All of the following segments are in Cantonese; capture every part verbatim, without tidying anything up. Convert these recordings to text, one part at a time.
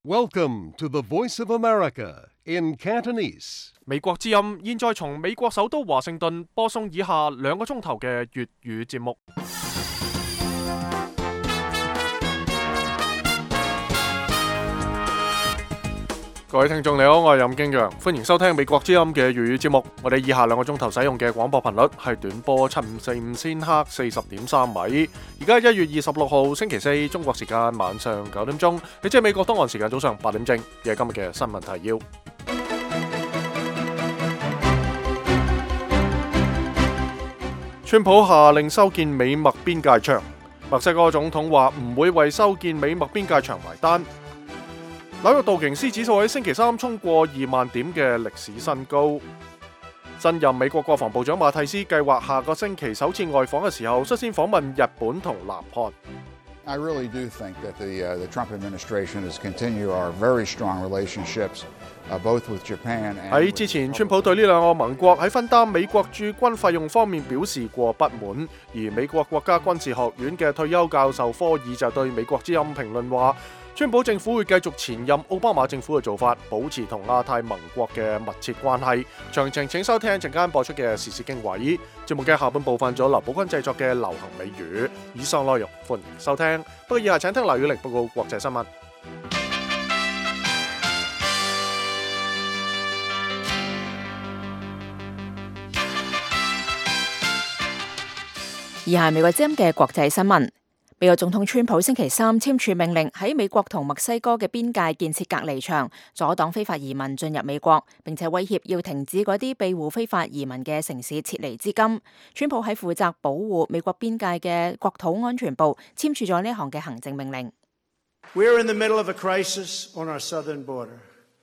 Welcome to the Voice of America in Cantonese. 美國之音現在從美國首都華盛頓播送以下兩個鐘頭嘅粵語節目。各位聽眾你好，我係任敬陽，歡迎收聽美國之音嘅粵語節目。我哋以下兩個鐘頭使用嘅廣播頻率係短波七五四五千赫四十點三米。而家一月二十六號星期四，中國時間晚上九點鐘，亦即係美國東岸時間早上八點正，亦係今日嘅新聞提要。川普下令修建美墨邊界牆，墨西哥總統話唔會為修建美墨邊界牆埋單。紐約道瓊斯指數喺星期三衝過二萬點嘅歷史新高。新任美國國防部長馬蒂斯計劃下個星期首次外訪嘅時候，率先訪問日本同南韓。 I really do think that the, uh, the Trump administration has continued our very strong relationships, uh, both with Japan and 喺之前，川普對呢兩個盟國喺分擔美國駐軍費用方面表示過不滿，而美國國家軍事學院嘅退休教授科爾就對美國之音評論話，川普政府會繼續前任奧巴馬政府嘅做法，保持同亞太盟國嘅密切關係。詳情請收聽陣間播出嘅時事經緯。節目嘅下半部分咗劉寶君製作嘅流行美語。以上內容歡迎收聽。不過以下請聽劉宇玲報告國際新聞。 以下係美國之音嘅國際新聞。美國總統川普星期三簽署命令，喺美國同墨西哥嘅邊界建設隔離牆，阻擋非法移民進入美國，並且威脅要停止嗰啲庇護非法移民嘅城市撤離資金。川普喺負責保護美國邊界嘅國土安全部簽署咗呢項嘅行政命令。 We are in the middle of a crisis on our southern border.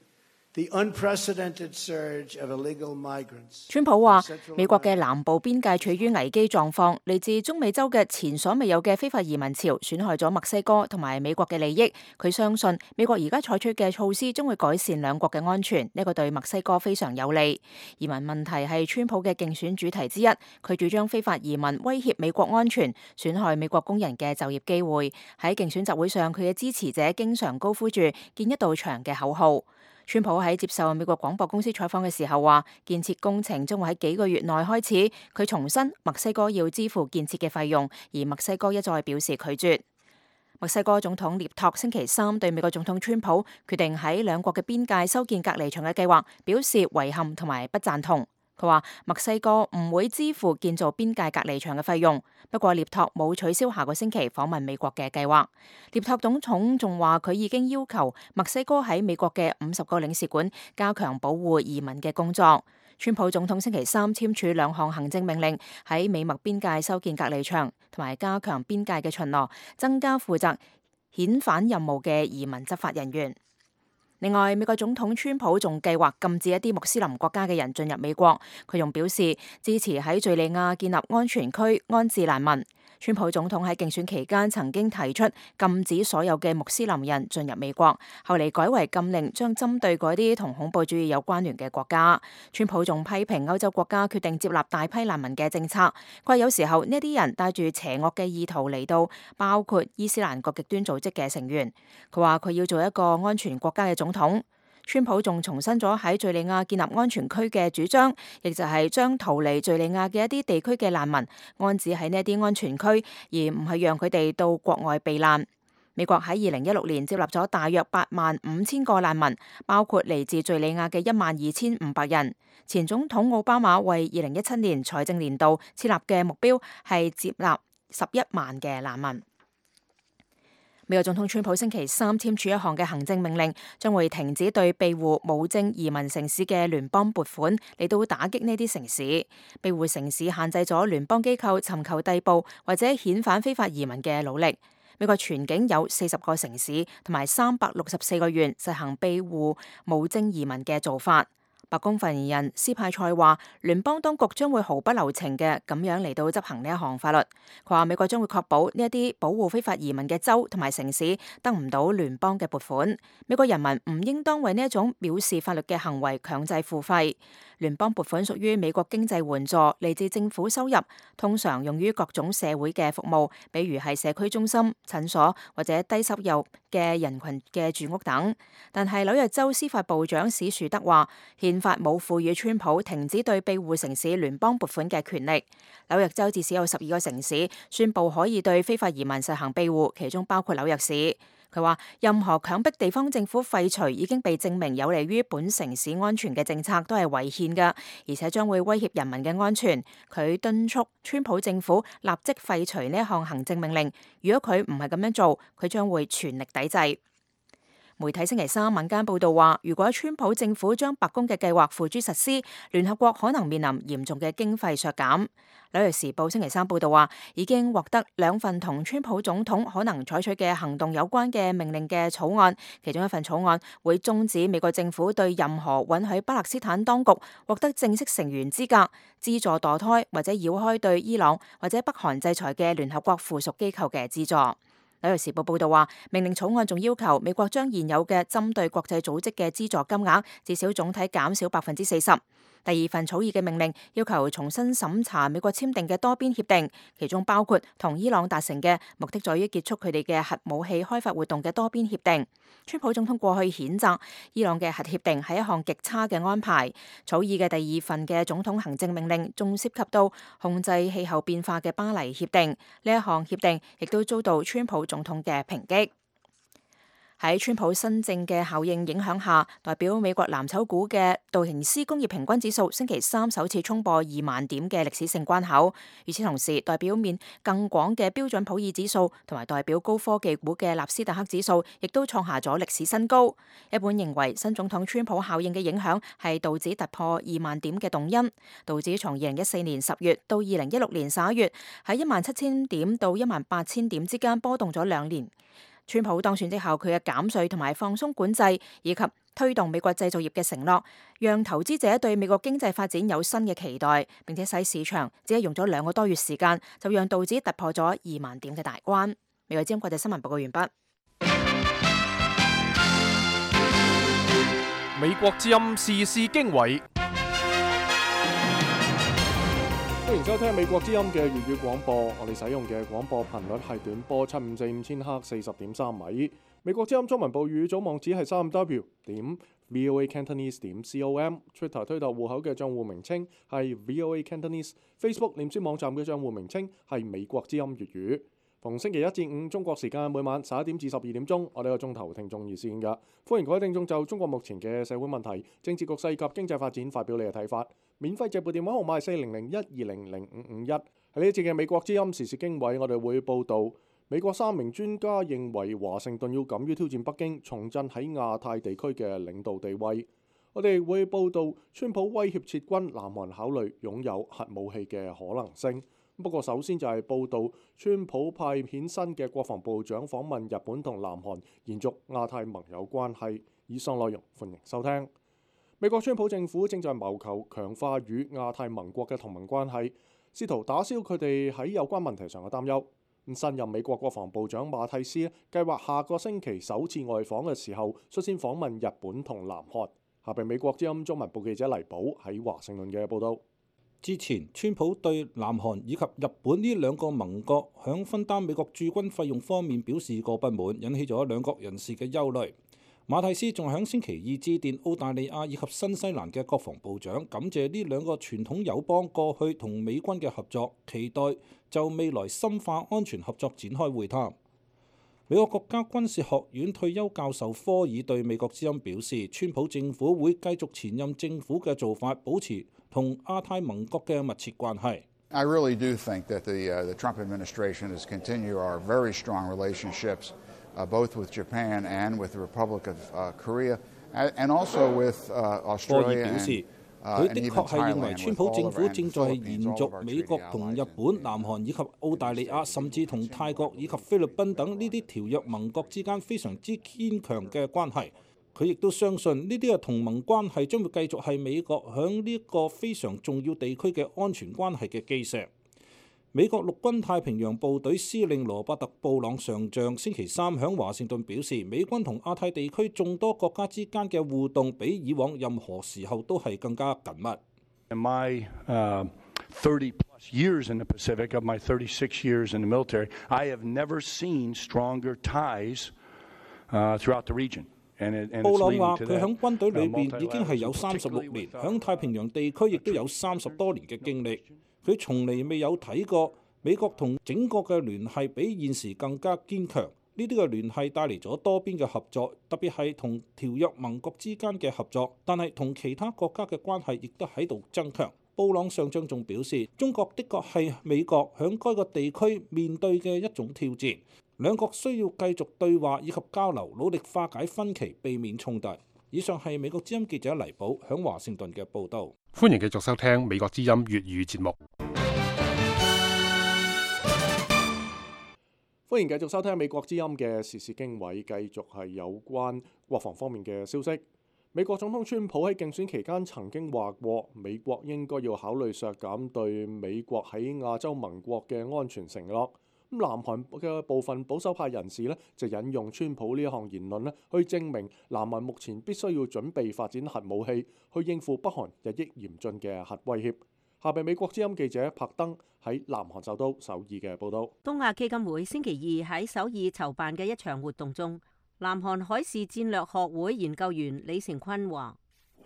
The unprecedented surge of illegal migrants. 川普話，美國嘅南部邊界處於危機狀況，嚟自中美洲嘅前所未有嘅非法移民潮損害咗墨西哥同埋美國嘅利益。佢相信美國而家採取嘅措施將會改善兩國嘅安全，呢個對墨西哥非常有利。移民問題係川普嘅競選主題之一，佢主張非法移民威脅美國安全，損害美國工人嘅就業機會。喺競選集會上，佢嘅支持者經常高呼住建一道牆嘅口號。川普喺接受美國廣播公司採訪嘅時候話，建設工程將會喺幾個月內開始。佢重申墨西哥要支付建設嘅費用，而墨西哥一再表示拒絕。墨西哥總統涅托星期三對美國總統川普決定喺兩國嘅邊界修建隔離牆嘅計劃表示遺憾同埋不贊同。佢話墨西哥唔會支付建造邊界隔離牆嘅費用，不過涅托冇取消下個星期訪問美國嘅計劃。涅托總統仲話佢已經要求墨西哥喺美國嘅五十個領事館加強保護移民嘅工作。川普總統星期三簽署兩項行政命令，喺美墨邊界修建隔離牆，同埋加強邊界嘅巡邏，增加負責遣返任務嘅移民執法人員。另外，美國總統川普仲計劃禁止一啲穆斯林國家嘅人進入美國。佢仲表示支持喺敘利亞建立安全區安置難民。川普總統喺競選期間曾經提出禁止所有嘅穆斯林人進入美國，後嚟改為禁令，將針對嗰啲同恐怖主義有關聯嘅國家。川普仲批評歐洲國家決定接納大批難民嘅政策，佢話有時候呢啲人帶住邪惡嘅意圖嚟到，包括伊斯蘭國極端組織嘅成員。佢話佢要做一個安全國家嘅總統。川普仲重申咗喺敘利亞建立安全區嘅主張，亦就係將逃離敘利亞嘅一啲地區嘅難民安置喺呢一啲安全區，而唔係讓佢哋到國外避難。美國喺二零一六年接納咗大約八萬五千個難民，包括嚟自敘利亞嘅一萬二千五百人。前總統奧巴馬為二零一七年財政年度設立嘅目標係接納十一萬嘅難民。美國總統川普星期三簽署一項嘅行政命令，將會停止對庇護無證移民城市嘅聯邦撥款，嚟到打擊呢啲城市。庇護城市限制咗聯邦機構尋求逮捕或者遣返非法移民嘅努力。美國全境有四十個城市同埋三百六十四個縣實行庇護無證移民嘅做法。 白宮發言人斯派塞話，聯邦當局將會毫不留情嘅咁樣嚟到執行呢一項法律。佢話美國將會確保呢一啲保護非法移民嘅州同埋城市得唔到聯邦嘅撥款。美國人民唔應當為呢一種藐視法律嘅行為強制付費。聯邦撥款屬於美國經濟援助，嚟自政府收入，通常用於各種社會嘅服務，比如係社區中心、診所或者低收入嘅人群嘅住屋等。但係紐約州司法部長史樹德話，憲法冇賦予川普停止對庇護城市聯邦撥款嘅權力。紐約州至少有十二個城市宣布可以對非法移民實行庇護，其中包括紐約市。佢話任何強迫地方政府廢除已經被證明有利於本城市安全嘅政策都係違憲㗎，而且將會威脅人民嘅安全。佢敦促川普政府立即廢除呢一項行政命令，如果佢唔係咁樣做，佢將會全力抵制。媒體星期三晚間報道話，如果川普政府將白宮嘅計劃付諸實施，聯合國可能面臨嚴重嘅經費削減。紐約時報星期三報道話，已經獲得兩份同川普總統可能採取嘅行動有關嘅命令嘅草案，其中一份草案會終止美國政府對任何允許巴勒斯坦當局獲得正式成員資格、資助墮胎或者繞開對伊朗或者北韓制裁嘅聯合國附屬機構嘅資助。紐約時報報道話，命令草案仲要求美國將現有嘅針對國際組織嘅資助金額至少總體減少百分之四十。第二份草擬嘅命令要求重新審查美國簽訂嘅多邊協定，其中包括同伊朗達成嘅目的在於結束佢哋嘅核武器開發活動嘅多邊協定。川普總統過去譴責伊朗嘅核協定係一項極差嘅安排。草擬嘅第二份嘅總統行政命令仲涉及到控制氣候變化嘅巴黎協定，呢一項協定亦都遭到川普總統嘅抨擊。喺川普新政嘅效應影響下，代表美國藍籌股嘅道瓊斯工業平均指數星期三首次衝破二萬點嘅歷史性關口。與此同時，代表面更廣嘅標準普爾指數同埋代表高科技股嘅納斯達克指數，亦都創下咗歷史新高。一般認為，新總統川普效應嘅影響係道指突破二萬點嘅動因。道指從二零一四年十月到二零一六年十一月，喺一萬七千點到一萬八千點之間波動咗兩年。川普當選之後，佢嘅減稅同埋放鬆管制，以及推動美國製造業嘅承諾，讓投資者對美國經濟發展有新嘅期待，並且使市場只係用咗兩個多月時間，就讓道指突破咗二萬點嘅大關。美國之音國際新聞報告完畢。 美國之音時事經緯。歡迎收聽美國之音嘅粵語廣播，我哋使用嘅廣播頻率係短波七五四五千赫四十點三米。美國之音中文部語組網址係三 w 點 voa cantonese 點 com，Twitter 推特戶口嘅賬戶名稱係 voa cantonese，Facebook 臉書網站嘅賬戶名稱係美國之音粵語。逢星期一至五中國時間每晚十一點至十二點鐘，我哋有中投聽眾熱線㗎，歡迎各位聽眾就中國目前嘅社會問題、政治局勢及經濟發展發表你嘅睇法。免費借撥電話號碼係四零零一二零零五五一。喺呢一節嘅美國之音時事經緯，我哋會報導美國三名專家認為華盛頓要敢於挑戰北京，重振喺亞太地區嘅領導地位。我哋會報導川普威脅撤軍，南韓考慮擁有核武器嘅可能性。不過首先就係報導川普派遣新嘅國防部長訪問日本同南韓，延續亞太盟友關係。以上內容歡迎收聽。美國川普政府正在謀求強化與亞太盟國嘅同盟關係，試圖打消佢哋喺有關問題上嘅擔憂。新任美國國防部長馬蒂斯計劃下個星期首次外訪嘅時候，率先訪問日本同南韓。下邊美國之音中文部記者黎寶喺華盛頓嘅報導。 之前，川普對南韓以及日本呢兩個盟國響分擔美國駐軍費用方面表示過不滿，引起咗兩國人士嘅憂慮。馬蒂斯仲響星期二致電澳大利亞以及新西蘭嘅國防部長，感謝呢兩個傳統友邦過去同美軍嘅合作，期待就未來深化安全合作展開會談。美國國家軍事學院退休教授科爾對美國之音表示，川普政府會繼續前任政府嘅做法，保持同亞太盟國嘅密切關係。 I really do think that the, uh, the Trump administration is continue our very strong relationships, uh, both with Japan and with the Republic of uh, Korea, and also with uh, Australia and 佢的確係認為川普政府正在延續美國同日本、南韓以及澳大利亞，甚至同泰國以及菲律賓等呢啲條約盟國之間非常之堅強嘅關係。 佢亦都相信呢啲嘅同盟關係將會繼續係美國響呢個非常重要地區嘅安全關係嘅基石。美國陸軍太平洋部隊司令羅伯特·布朗上將星期三響華盛頓表示，美軍同亞太地區眾多國家之間嘅互動比以往任何時候都係更加緊密。 In my, uh, thirty plus years in the Pacific, of my thirty-six years in the military, I have never seen stronger ties, uh, throughout the region. 布朗話：佢響軍隊裏邊已經係有三十六年，響太平洋地區亦都有三十多年嘅經歷。佢從嚟未有睇過美國同整個嘅聯繫比現時更加堅強。呢啲嘅聯繫帶嚟咗多邊嘅合作，特別係同條約盟國之間嘅合作，但係同其他國家嘅關係亦都喺度增強。布朗上將仲表示，中國的確係美國響該個地區面對嘅一種挑戰。兩國需要繼續對話以及交流，努力化解分歧，避免衝突。以上係美國之音記者黎寶響華盛頓嘅報導。 歡迎繼續收聽美國之音粵語節目。歡迎繼續收聽美國之音嘅時事經緯，繼續係有關國防方面嘅消息。美國總統川普喺競選期間曾經話過，美國應該要考慮削減對美國喺亞洲盟國嘅安全承諾。咁南韓嘅部分保守派人士呢，就引用川普呢一項言論呢，去證明南韓目前必須要準備發展核武器，去應付北韓日益嚴峻嘅核威脅。下邊美國之音記者柏登喺南韓首都首爾嘅報導。 東亞基金會星期二喺首爾籌辦嘅一場活動中，南韓海事戰略學會研究員李成坤話：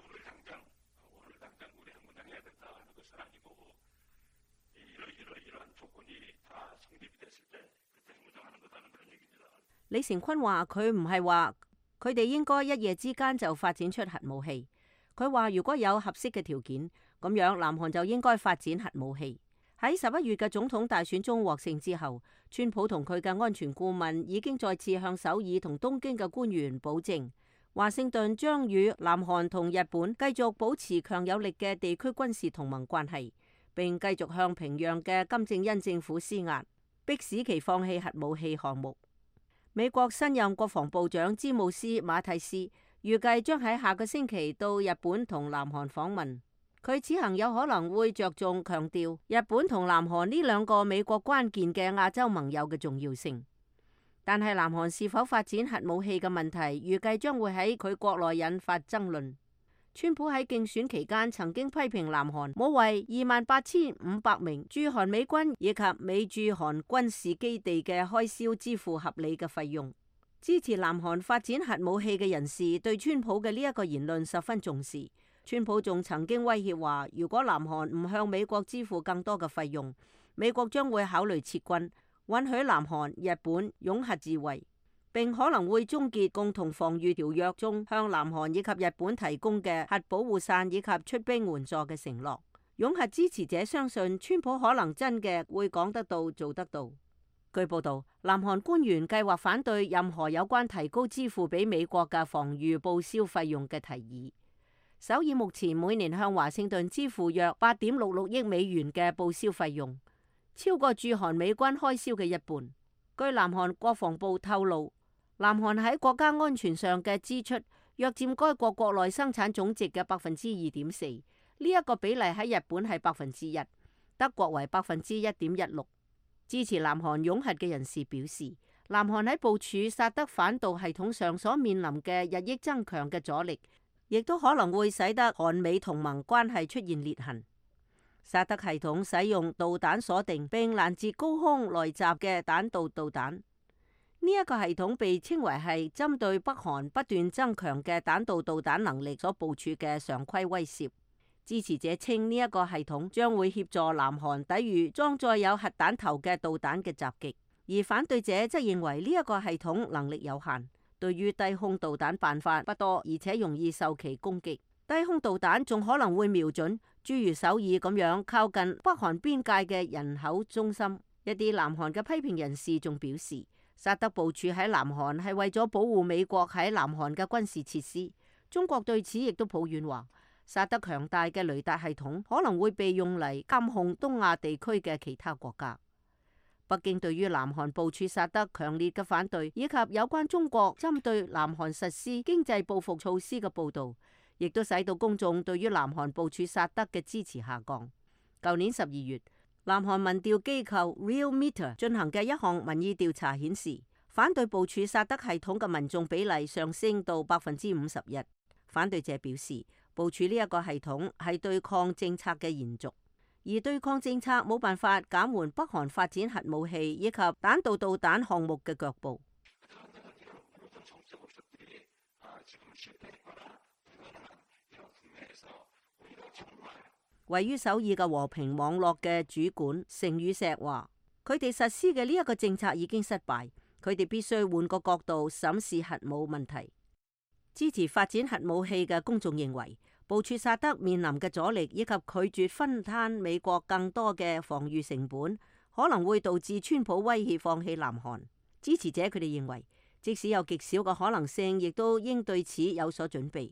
李成坤話佢唔係話佢哋應該一夜之間就發展出核武器。佢話如果有合適嘅條件，咁樣南韓就應該發展核武器。喺十一月嘅總統大選中獲勝之後，川普同佢嘅安全顧問已經再次向首爾同東京嘅官員保證，華盛頓將與南韓同日本繼續保持強有力嘅地區軍事同盟關係，並繼續向平壤嘅金正恩政府施壓，迫使其放棄核武器項目。美國新任國防部長詹姆斯馬蒂斯預計將喺下個星期到日本同南韓訪問。佢此行有可能會着重強調日本同南韓呢兩個美國關鍵嘅亞洲盟友嘅重要性。但係南韓是否發展核武器嘅問題，預計將會喺佢國內引發爭論。川普喺競選期間曾經批評南韓冇為二萬八千五百名駐韓美軍以及美駐韓軍事基地嘅開銷支付合理嘅費用。支持南韓發展核武器嘅人士對川普嘅呢一個言論十分重視。川普仲曾經威脅話，如果南韓唔向美國支付更多嘅費用，美國將會考慮撤軍，允許南韓、日本擁核自衛，並可能會終結共同防禦條約中向南韓以及日本提供嘅核保護傘以及出兵援助嘅承諾。擁核支持者相信川普可能真嘅會講得到做得到。據報道，南韓官員計劃反對任何有關提高支付俾美國嘅防禦報銷費用嘅提議。首爾目前每年向華盛頓支付約八點六六億美元嘅報銷費用，超過駐韓美軍開銷嘅一半。據南韓國防部透露，南韓喺國家安全上嘅支出約佔該國國內生產總值嘅百分之二點四，呢一個比例喺日本係百分之一，德國為百分之一點一六。支持南韓擁核嘅人士表示，南韓喺部署薩德反導系統上所面臨嘅日益增強嘅阻力，亦都可能會使得韓美同盟關係出現裂痕。薩德系統使用導彈鎖定並攔截高空來襲嘅彈道導彈，呢、這、一個系統被稱為係針對北韓不斷增強嘅彈道導彈能力所部署嘅常規威懾。支持者稱呢一個系統將會協助南韓抵禦裝載有核彈頭嘅導彈嘅襲擊，而反對者則認為呢一個系統能力有限，對於低空導彈辦法不多，而且容易受其攻擊。低空導彈仲可能會瞄準諸如首爾咁樣靠近北韓邊界嘅人口中心。一啲南韓嘅批評人士仲表示，薩德部署喺南韓係為咗保護美國喺南韓嘅軍事設施。中國對此亦都抱怨話，薩德強大嘅雷達系統可能會被用嚟監控東亞地區嘅其他國家。 北京對於南韓部署薩德強烈嘅反對，以及有關中國針對南韓實施經濟報復措施嘅報導，亦都使到公眾對於南韓部署薩德嘅支持下降。舊年十二月，南韓民調機構 Real Meter 進行嘅一項民意調查顯示，反對部署薩德系統嘅民眾比例上升到百分之五十一。反對者表示，部署呢一個系統係對抗政策嘅延續，而對抗政策冇辦法減緩北韓發展核武器以及彈道導彈項目嘅腳步。位於首爾嘅和平網絡嘅主管成宇碩話，佢哋實施嘅呢一個政策已經失敗，佢哋必須換個角度審視核武問題。支持發展核武器嘅公眾認為，部署薩德面臨嘅阻力以及拒絕分攤美國更多嘅防禦成本，可能會導致川普威脅放棄南韓。支持者佢哋認為，即使有極少嘅可能性，亦都應對此有所準備。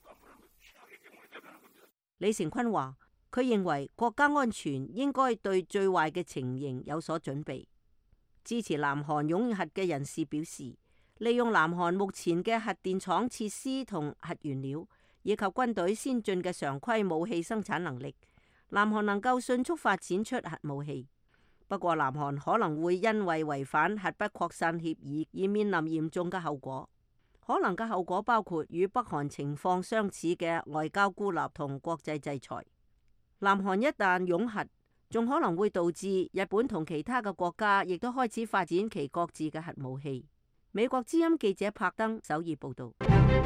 李成坤話，佢認為國家安全應該對最壞嘅情形有所準備。支持南韓擁核嘅人士表示，利用南韓目前嘅核電廠設施同核原料，以及軍隊先進嘅常規武器生產能力，南韓能夠迅速發展出核武器。不過，南韓可能會因為違反核不擴散協議而面臨嚴重嘅後果。可能嘅後果包括與北韓情況相似嘅外交孤立同國際制裁。南韓一旦擁核，仲可能會導致日本同其他嘅國家亦都開始發展其各自嘅核武器。美國之音記者柏登首爾報道。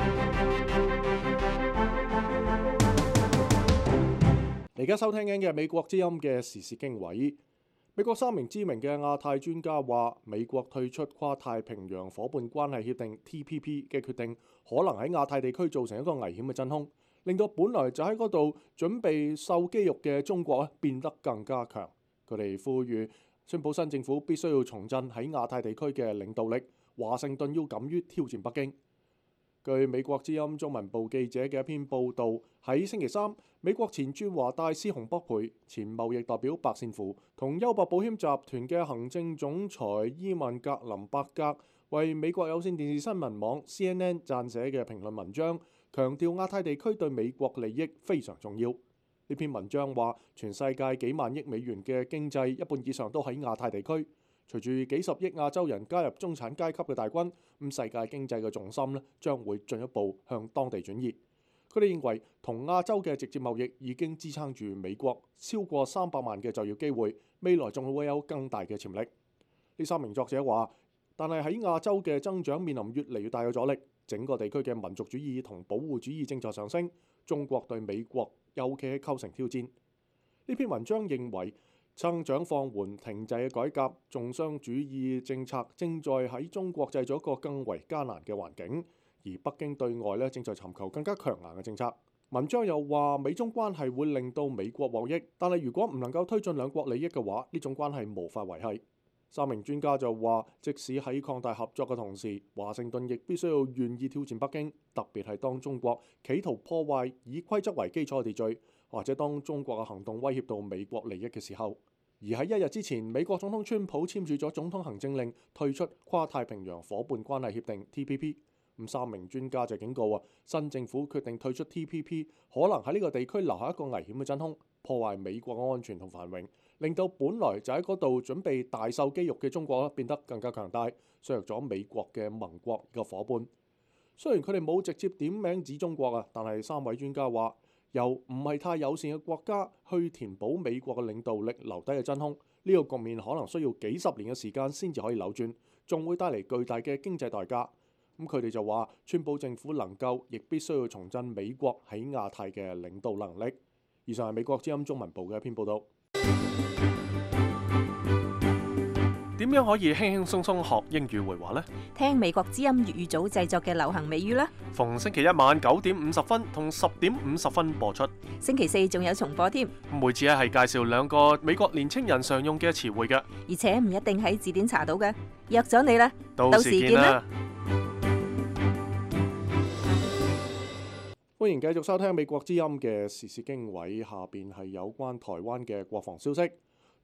而家收聽緊嘅美國之音嘅時事經緯。美國三名知名嘅亞太專家話，美國退出跨太平洋夥伴關係協定 T P P 嘅決定，可能喺亞太地區造成一個危險嘅真空，令到本來就喺嗰度準備秀肌肉嘅中國咧變得更加強。佢哋呼籲川普新政府必須要重振喺亞太地區嘅領導力，華盛頓要敢於挑戰北京。據美國之音中文部記者嘅一篇報導，喺星期三，美國前駐華大使洪博培、前貿易代表白善符同優博保險集團嘅行政總裁伊萬格林伯格為美國有線電視新聞網 C N N 撰寫嘅評論文章，強調亞太地區對美國利益非常重要。呢篇文章話，全世界幾萬億美元嘅經濟一半以上都喺亞太地區。隨住幾十億亞洲人加入中產階級嘅大軍，咁世界經濟嘅重心咧將會進一步向當地轉移。佢哋認為，同亞洲嘅直接貿易已經支撐住美國超過三百萬嘅就業機會，未來仲會有更大嘅潛力。呢三名作者話，但係喺亞洲嘅增長面臨越嚟越大嘅阻力，整個地區嘅民族主義同保護主義正在上升，中國對美國尤其係構成挑戰。呢篇文章認為，增長放緩、停滯嘅改革、重商主義政策正在喺中國製造一個更為艱難嘅環境，而北京對外咧正在尋求更加強硬嘅政策。文章又話，美中關係會令到美國獲益，但係如果唔能夠推進兩國利益嘅話，呢種關係無法維繫。三名專家就話，即使喺擴大合作嘅同時，華盛頓亦必須要願意挑戰北京，特別係當中國企圖破壞以規則為基礎嘅秩序，或者當中國嘅行動威脅到美國利益嘅時候。而喺一日之前，美國總統川普簽署咗總統行政令，退出跨太平洋夥伴關係協定 T P P。咁三名專家就警告啊，新政府決定退出 T P P， 可能喺呢個地區留下一個危險嘅真空，破壞美國嘅安全同繁榮，令到本來就喺嗰度準備大秀肌肉嘅中國變得更加強大，削弱咗美國嘅盟國嘅夥伴。雖然佢哋冇直接點名指中國啊，但係三位專家話，由唔係太友善嘅國家去填補美國嘅領導力留低嘅真空，呢個局面可能需要幾十年嘅時間先至可以扭轉，仲會帶嚟巨大嘅經濟代價。咁佢哋就話，川普政府能夠，亦必須要重振美國喺亞太嘅領導能力。以上係美國之音中文部嘅一篇報導。點樣可以輕輕鬆鬆學英語會話呢？ 聽美國之音粵語組製作嘅流行美語啦。 逢星期一晚九點五十分同十點五十分播出。 星期四仲有重播添。 每次咧係介紹兩個美國年青人常用嘅詞彙嘅， 而且唔一定喺字典查到嘅。約咗你啦， 到時見啦。歡迎繼續收聽美國之音嘅時事經緯，下邊係有關台灣嘅國防消息。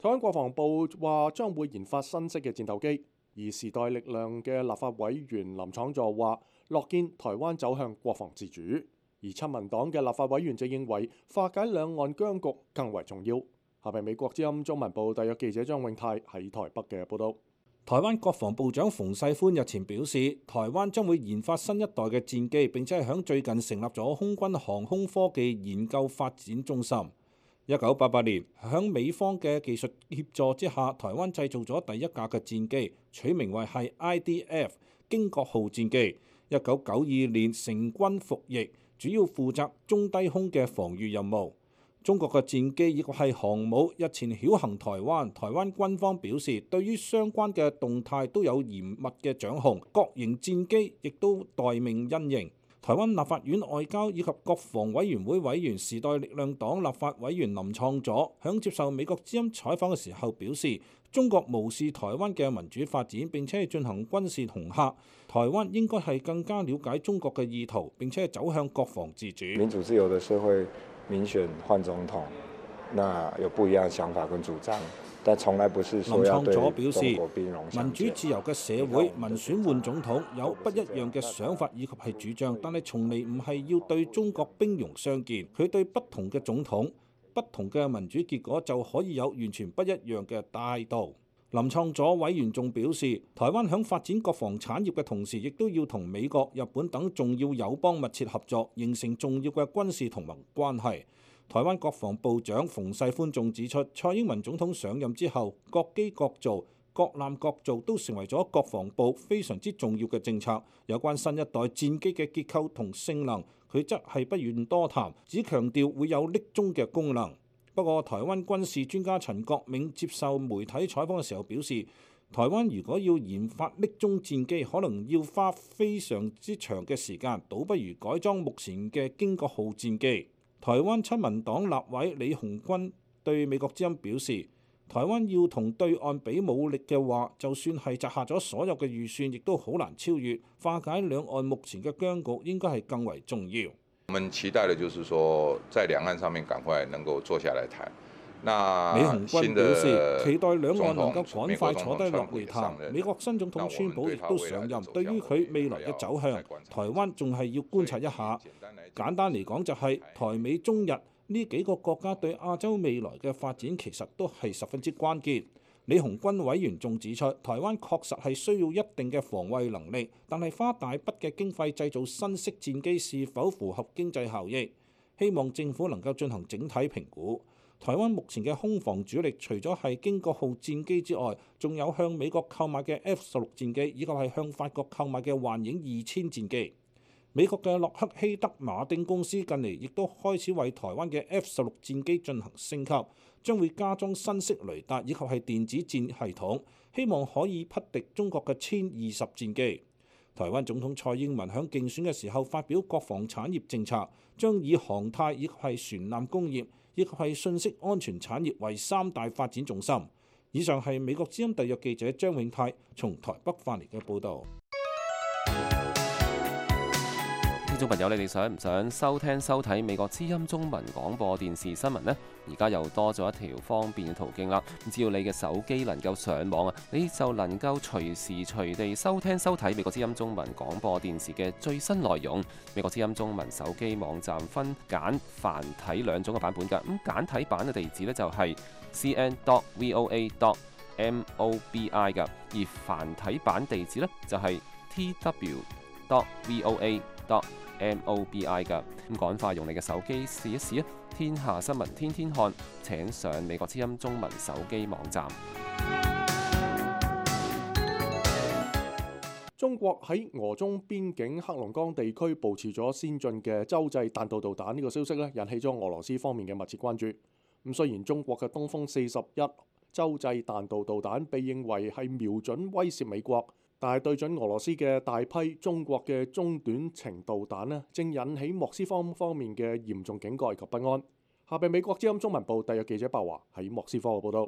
台灣國防部話將會研發新式嘅戰鬥機，而時代力量嘅立法委員林昶佐話樂見台灣走向國防自主，而親民黨嘅立法委員就認為化解兩岸僵局更為重要。下邊美國之音中文部特約記者張永泰喺台北嘅報道。 台灣國防部長馮世寬日前表示，台灣將會研發新一代嘅戰機，並且係響最近成立咗空軍航空科技研究發展中心。一九八八年，響美方嘅技術協助之下，台灣製造咗第一架嘅戰機，取名為係 I D F 經國號戰機。一九九二年成軍服役，主要負責中低空嘅防禦任務。中國嘅戰機亦係航母日前繞行台灣，台灣軍方表示對於相關嘅動態都有嚴密嘅掌控，各型戰機亦都待命因應。台灣立法院外交以及國防委員會委員時代力量黨立法委員林昶佐響接受美國之音採訪嘅時候表示，中國無視台灣嘅民主發展，並且係進行軍事恫嚇，台灣應該係更加了解中國嘅意圖，並且係走向國防自主。 民主自由的社會民選換總統，那有不一樣的想法跟主張，但從來不是說要對中國兵戎相見。 民主自由嘅社會民選換總統有不一樣嘅想法以及係主張，但係從嚟唔係要對中國兵戎相見。佢對不同嘅總統、不同嘅民主結果就可以有完全不一樣嘅態度。林昶佐委員仲表示，台灣響發展國防產業嘅同時，亦都要同美國、日本等重要友邦密切合作，形成重要嘅軍事同盟關係。台灣國防部長馮世寬仲指出，蔡英文總統上任之後，各機各造、各艦各造都成為咗國防部非常之重要嘅政策。有關新一代戰機嘅結構同性能，佢則係不願多談，只強調會有匿蹤嘅功能。不過，台灣軍事專家陳國銘接受媒體採訪嘅時候表示，台灣如果要研發匿蹤戰機，可能要花非常之長嘅時間，倒不如改裝目前嘅經國號戰機。台灣親民黨立委李鴻鈞對美國之音表示，台灣要同對岸比武力嘅話，就算係擲下咗所有嘅預算，亦都好難超越。化解兩岸目前嘅僵局，應該係更為重要。 我們期待的就是說，在兩岸上面趕快能夠坐下來談。那李鴻鈞表示，期待兩岸能夠趕快坐低落嚟談。美國新總統川普亦都上任，對於佢未來嘅走向，台灣仲係要觀察一下。簡單嚟講，就係台美中日呢幾個國家對亞洲未來嘅發展，其實都係十分之關鍵。李鴻鈞委員仲指出，台灣確實係需要一定嘅防衛能力，但係花大筆嘅經費製造新式戰機是否符合經濟效益？希望政府能夠進行整體評估。台灣目前嘅空防主力，除咗係經國號戰機之外，仲有向美國購買嘅 F 十六戰機，以及係向法國購買嘅幻影二千戰機。美國嘅洛克希德馬丁公司近嚟亦都開始為台灣嘅 F 十六戰機進行升級，將會加裝新式雷達以及係電子戰系統，希望可以匹敵中國嘅殲二十戰機。台灣總統蔡英文喺競選嘅時候發表國防產業政策，將以航太以及係船艦工業以及係信息安全產業為三大發展重心。以上係美國之音特約記者張永泰從台北發嚟嘅報導。 聽眾朋友，你哋想唔想收聽收睇美國之音中文廣播電視新聞呢？而家又多咗一條方便嘅途徑啦！只要你嘅手機能夠上網啊，你就能夠隨時隨地收聽收睇美國之音中文廣播電視嘅最新內容。美國之音中文手機網站分簡繁體兩種嘅版本㗎。咁簡體版嘅地址呢，就係 c n dot voa dot mobi 㗎，而繁體版地址呢，就係 t w dot voa dot mobi 㗎。咁趕快用你嘅手機試一試啊！天下新聞天天看，請上美國之音中文手機網站。 中國喺俄中邊境黑龍江地區部署咗先進嘅洲際彈道導彈，呢個消息咧引起咗俄羅斯方面嘅密切關注。咁雖然中國嘅東風四十一洲際彈道導彈被認為係瞄準威懾美國，但係對準俄羅斯嘅大批中國嘅中短程導彈呢，正引起莫斯科方面嘅嚴重警覺及不安。下邊美國之音中文部特約記者白華喺莫斯科嘅報道。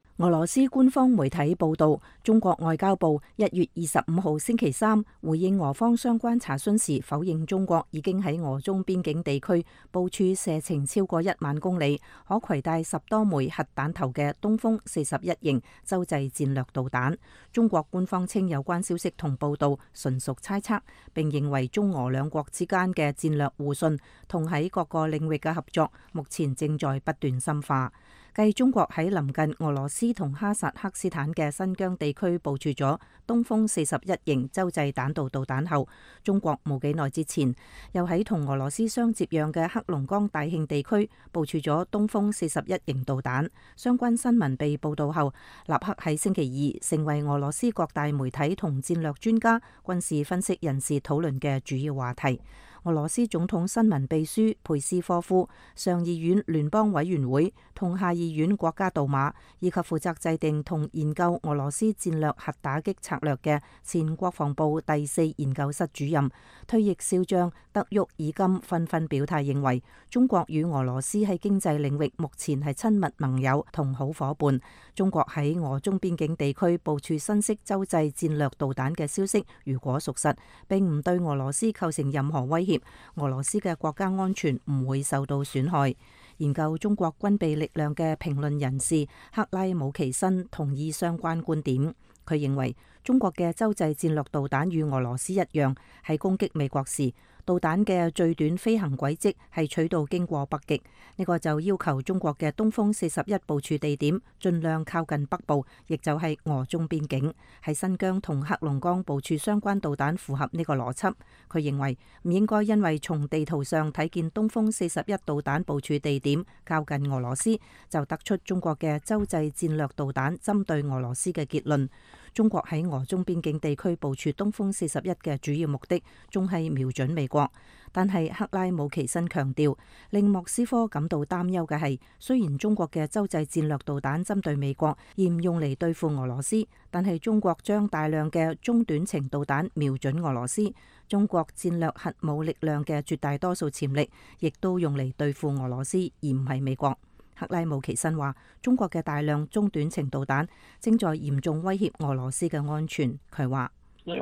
俄羅斯官方媒體報道，中國外交部一月二十五號星期三回應俄方相關查詢時，否認中國已經喺俄中邊境地區部署射程超過一萬公里、可攜帶十多枚核彈頭嘅東風四十一型洲際戰略導彈。中國官方稱有關消息同報道純屬猜測，並認為中俄兩國之間嘅戰略互信同喺各個領域嘅合作，目前正在不斷深化。繼中國喺臨近俄羅斯同哈薩克斯坦嘅新疆地區部署咗東風四十一型洲際彈道導彈後，中國冇幾耐之前又喺同俄羅斯相接壤嘅黑龍江大慶地區部署咗東風四十一型導彈。相關新聞被報道後，立刻喺星期二成為俄羅斯各大媒體同戰略專家、軍事分析人士討論嘅主要話題。俄羅斯總統新聞秘書佩斯科夫、上議院聯邦委員會同下議院國家杜馬，以及負責制定同研究俄羅斯戰略核打擊策略嘅前國防部第四研究室主任、退役少將德沃爾金紛紛表態，認為中國與俄羅斯喺經濟領域目前係親密盟友同好夥伴。中國喺俄中邊境地區部署新式洲際戰略導彈嘅消息，如果屬實，並唔對俄羅斯構成任何威脅，俄羅斯嘅國家安全唔會受到損害。研究中國軍備力量嘅評論人士克拉姆奇申同意相關觀點。佢認為中國嘅洲際戰略導彈與俄羅斯一樣，喺攻擊美國時，導彈嘅最短飛行軌跡係取道經過北極。呢個就要求中國嘅東風四十一部署地點盡量靠近北部，亦就係俄中邊境。喺新疆同黑龍江部署相關導彈符合呢個邏輯。佢認為唔應該因為從地圖上睇見東風四十一導彈部署地點靠近俄羅斯，就得出中國嘅洲際戰略導彈針對俄羅斯嘅結論。中國喺俄中邊境地區部署東風四十一嘅主要目的，仲係瞄準美國。但係克拉姆奇申強調，令莫斯科感到擔憂嘅係，雖然中國嘅洲際戰略導彈針對美國，而唔用嚟對付俄羅斯，但係中國將大量嘅中短程導彈瞄準俄羅斯。中國戰略核武力量嘅絕大多數潛力，亦都用嚟對付俄羅斯，而唔係美國。克拉姆奇申話：中國嘅大量中短程導彈正在嚴重威脅俄羅斯嘅安全。佢話：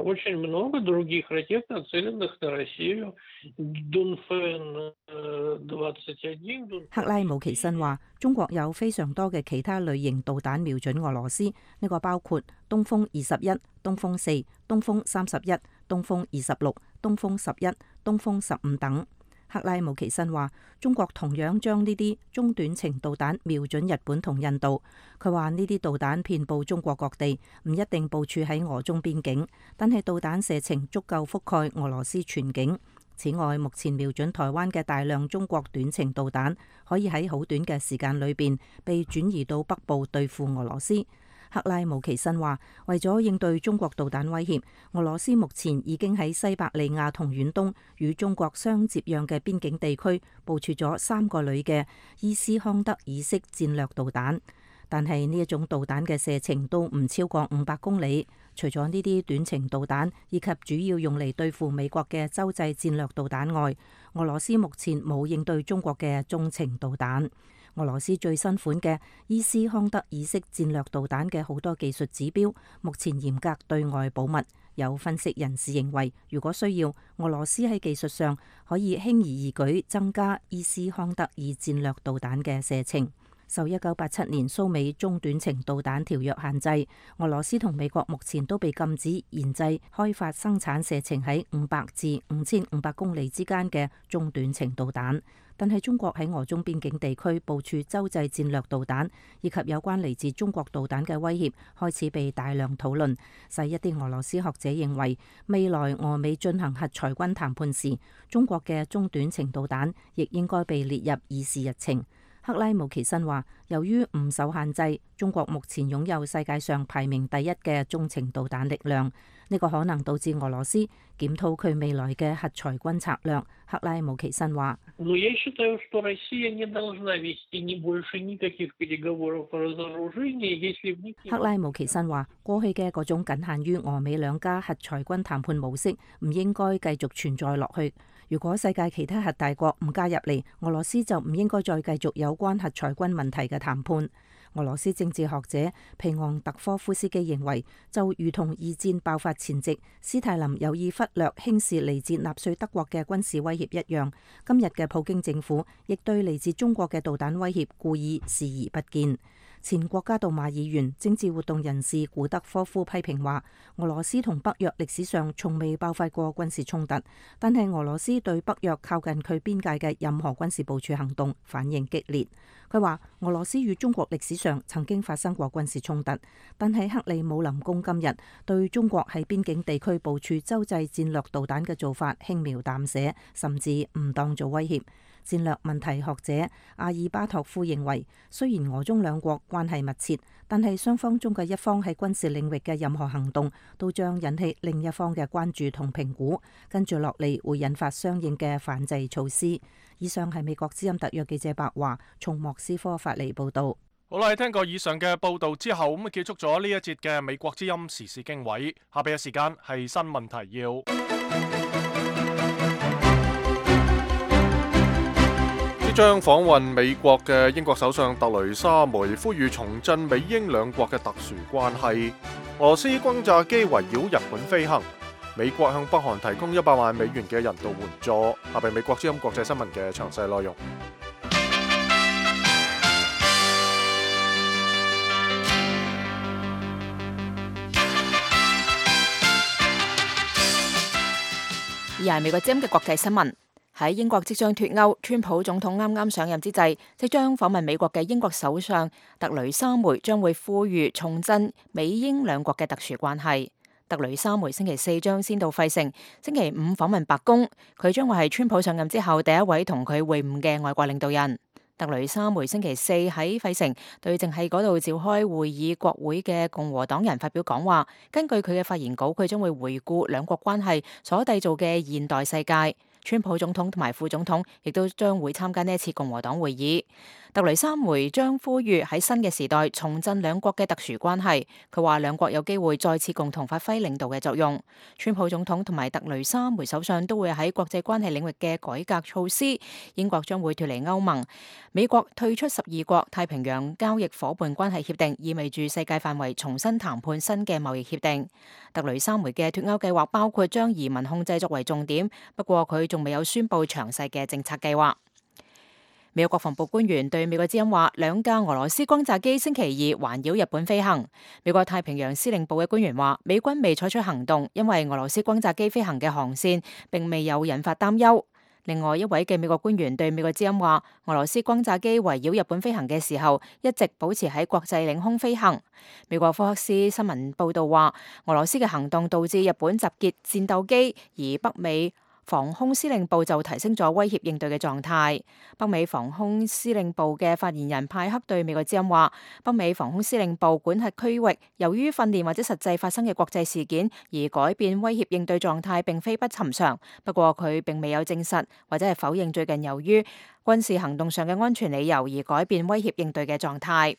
克拉姆奇申話：中國有非常多嘅其他類型導彈瞄準俄羅斯，呢個包括東風二十一、東風四、東風三十一、東風二十六、東風十一、東風十五等。克拉姆奇申話：中國同樣將呢啲中短程導彈瞄準日本同印度。佢話呢啲導彈遍佈中國各地，唔一定部署喺俄中邊境，但係導彈射程足夠覆蓋俄羅斯全境。此外，目前瞄準台灣嘅大量中國短程導彈，可以喺好短嘅時間裏邊被轉移到北部對付俄羅斯。克拉姆奇申話：為咗應對中國導彈威脅，俄羅斯目前已經喺西伯利亞同遠東與中國相接壤嘅邊境地區部署咗三個旅嘅伊斯康德爾式戰略導彈，但係呢一種導彈嘅射程都唔超過五百公里。除咗呢啲短程導彈以及主要用嚟對付美國嘅洲際戰略導彈外，俄羅斯目前冇應對中國嘅中程導彈。俄羅斯最新款嘅伊斯康德爾式戰略導彈嘅好多技術指標，目前嚴格對外保密。有分析人士認為，如果需要，俄羅斯喺技術上可以輕而易舉增加伊斯康德爾戰略導彈嘅射程。受一九八七年蘇美中短程導彈條約限制，俄羅斯同美國目前都被禁止研製、開發、生產射程喺五百至五千五百公里之間嘅中短程導彈。但係中國喺俄中邊境地區部署洲際戰略導彈，以及有關嚟自中國導彈嘅威脅開始被大量討論，使一啲俄羅斯學者認為，未來俄美進行核裁軍談判時，中國嘅中短程導彈亦應該被列入議事日程。克拉姆奇申話：由於唔受限制，中國目前擁有世界上排名第一嘅中程導彈力量，呢個可能導致俄羅斯檢討佢未來嘅核裁軍策略。克拉姆奇申話：克拉姆奇申話，過去嘅嗰種僅限於俄美兩家核裁軍談判模式唔應該繼續存在落去。如果世界其他核大國唔加入嚟，俄羅斯就唔應該再繼續有關核裁軍問題嘅談判。 俄羅斯政治學者皮昂特科夫斯基認為，就如同二戰爆發前夕斯大林有意忽略輕視嚟自納粹德國嘅軍事威脅一樣，今日嘅普京政府亦對嚟自中國嘅導彈威脅故意視而不見。前國家杜馬議員、政治活動人士古德科夫批評話，俄羅斯同北約歷史上從未爆發過軍事衝突，但係俄羅斯對北約靠近佢邊界嘅任何軍事部署行動反應激烈。佢話俄羅斯與中國歷史上曾經發生過軍事衝突，但係克里姆林宮今日對中國喺邊境地區部署洲際戰略導彈嘅做法輕描淡寫，甚至唔當做威脅。戰略問題學者阿爾巴托夫認為，雖然俄中兩國關係密切，但係雙方中嘅一方喺軍事領域嘅任何行動都將引起另一方嘅關注同評估，跟住落嚟會引發相應嘅反制措施。以上係美國之音特約記者白華從莫斯科發嚟報道。 好啦，聽過以上嘅報道之後，咁啊結束咗呢一節嘅美國之音時事經緯。下邊嘅時間係新聞提要。即將訪問美國嘅英國首相特雷莎梅呼籲重振美英兩國嘅特殊關係。俄羅斯轟炸機圍繞日本飛行。美國向北韓提供一百萬美元嘅人道援助。下邊美國之音國際新聞嘅詳細內容。 而係美國之音嘅國際新聞。喺英國即將脫歐，川普總統啱啱上任之際，即將訪問美國嘅英國首相特雷莎梅將會呼籲重振美英兩國嘅特殊關係。特雷莎梅星期四將先到費城，星期五訪問白宮，佢將會係川普上任之後第一位同佢會晤嘅外國領導人。特雷莎梅星期四喺費城對正喺嗰度召開會議國會嘅共和黨人發表講話，根據佢嘅發言稿，佢將會回顧兩國關係所締造嘅現代世界。川普總統同埋副總統亦都將會參加呢一次共和黨會議。特雷莎梅將呼籲喺新嘅時代重振兩國嘅特殊關係。佢話兩國有機會再次共同發揮領導嘅作用。川普總統同埋特雷莎梅首相都會喺國際關係領域嘅改革措施。英國將會脫離歐盟，美國退出十二國太平洋交易夥伴關係協定，意味住世界範圍重新談判新嘅貿易協定。特雷莎梅嘅脫歐計劃包括將移民控制作為重點，不過佢仲未有宣布詳細嘅政策計劃。美國國防部官員對美國之音話，兩架俄羅斯轟炸機星期二環繞日本飛行。美國太平洋司令部嘅官員話，美軍未採取行動，因為俄羅斯轟炸機飛行嘅航線並未有引發擔憂。另外一位嘅美國官員對美國之音話，俄羅斯轟炸機圍繞日本飛行嘅時候，一直保持喺國際領空飛行。美國福克斯新聞報道話，俄羅斯嘅行動導致日本集結戰鬥機，而北美防空司令部就提升咗威脅應對嘅狀態。北美防空司令部嘅發言人派克對美國之音話，北美防空司令部管轄區域由於訓練或者實際發生嘅國際事件而改變威脅應對狀態並非不尋常。不過佢並未有證實或者係否認最近由於軍事行動上嘅安全理由而改變威脅應對嘅狀態。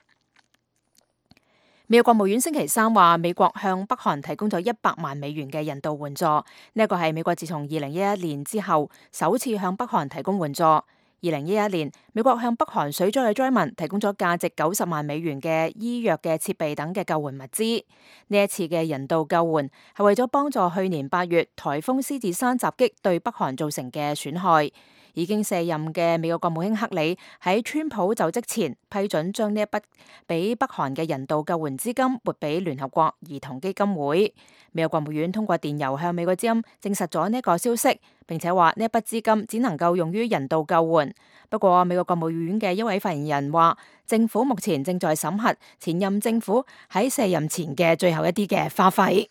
美國國務院星期三話，美國向北韓提供咗一百萬美元嘅人道援助，呢一個係美國自從二零一一年之後首次向北韓提供援助。二零一一年，美國向北韓水災嘅災民提供咗價值九十萬美元嘅醫藥嘅設備等嘅救援物資。呢一次嘅人道救援係為咗幫助去年八月颱風獅子山襲擊對北韓造成嘅損害。已經卸任嘅美國國務卿克里喺川普就職前批准將呢一筆俾北韓嘅人道救援資金撥俾聯合國兒童基金會。美國國務院通過電郵向美國之音證實咗呢一個消息，並且話呢一筆資金只能夠用於人道救援。不過美國國務院嘅一位發言人話，政府目前正在審核前任政府喺卸任前嘅最後一啲嘅花費。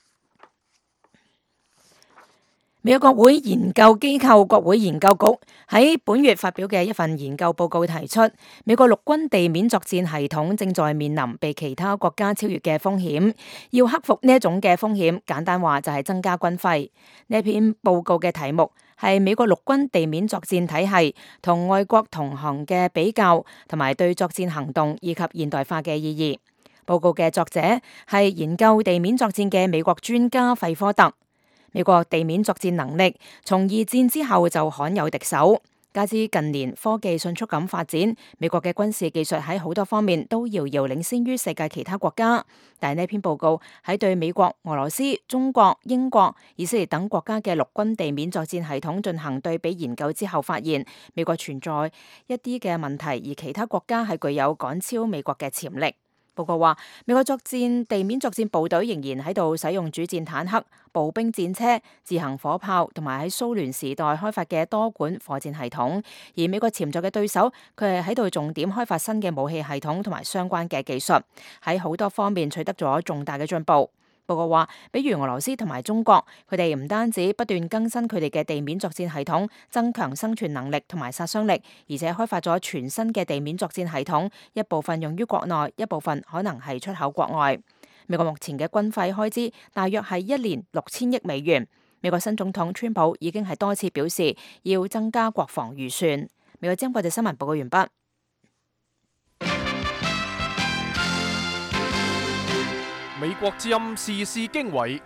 美國國會研究機構國會研究局喺本月發表嘅一份研究報告提出，美國陸軍地面作戰系統正在面臨被其他國家超越嘅風險，要克服呢一種嘅風險，簡單話就係增加軍費。呢篇報告嘅題目係美國陸軍地面作戰體系同外國同行嘅比較，同埋對作戰行動以及現代化嘅意義。報告嘅作者係研究地面作戰嘅美國專家費科特。美國地面作戰能力從二戰之後就罕有敵手， 加之近年科技迅速咁發展，美國嘅軍事技術喺好多方面都遙遙領先於世界其他國家。但係呢篇報告喺對美國、俄羅斯、中國、英國、以色列等國家嘅陸軍地面作戰系統進行對比研究之後，發現美國存在一啲嘅問題，而其他國家係具有趕超美國嘅潛力。報告話，美國作戰地面作戰部隊仍然喺度使用主戰坦克、步兵戰車、自行火炮同埋喺蘇聯時代開發嘅多管火箭系統，而美國潛在嘅對手佢係喺度重點開發新嘅武器系統同埋相關嘅技術，喺好多方面取得咗重大嘅進步。報告話，比如俄羅斯同埋中國，佢哋唔單止不斷更新佢哋嘅地面作戰系統，增強生存能力同埋殺傷力，而且開發咗全新嘅地面作戰系統，一部分用於國內，一部分可能係出口國外。美國目前嘅軍費開支大約係一年六千億美元。美國新總統川普已經係多次表示要增加國防預算。美國之音國際新聞報告完畢。 美國之音時事經緯。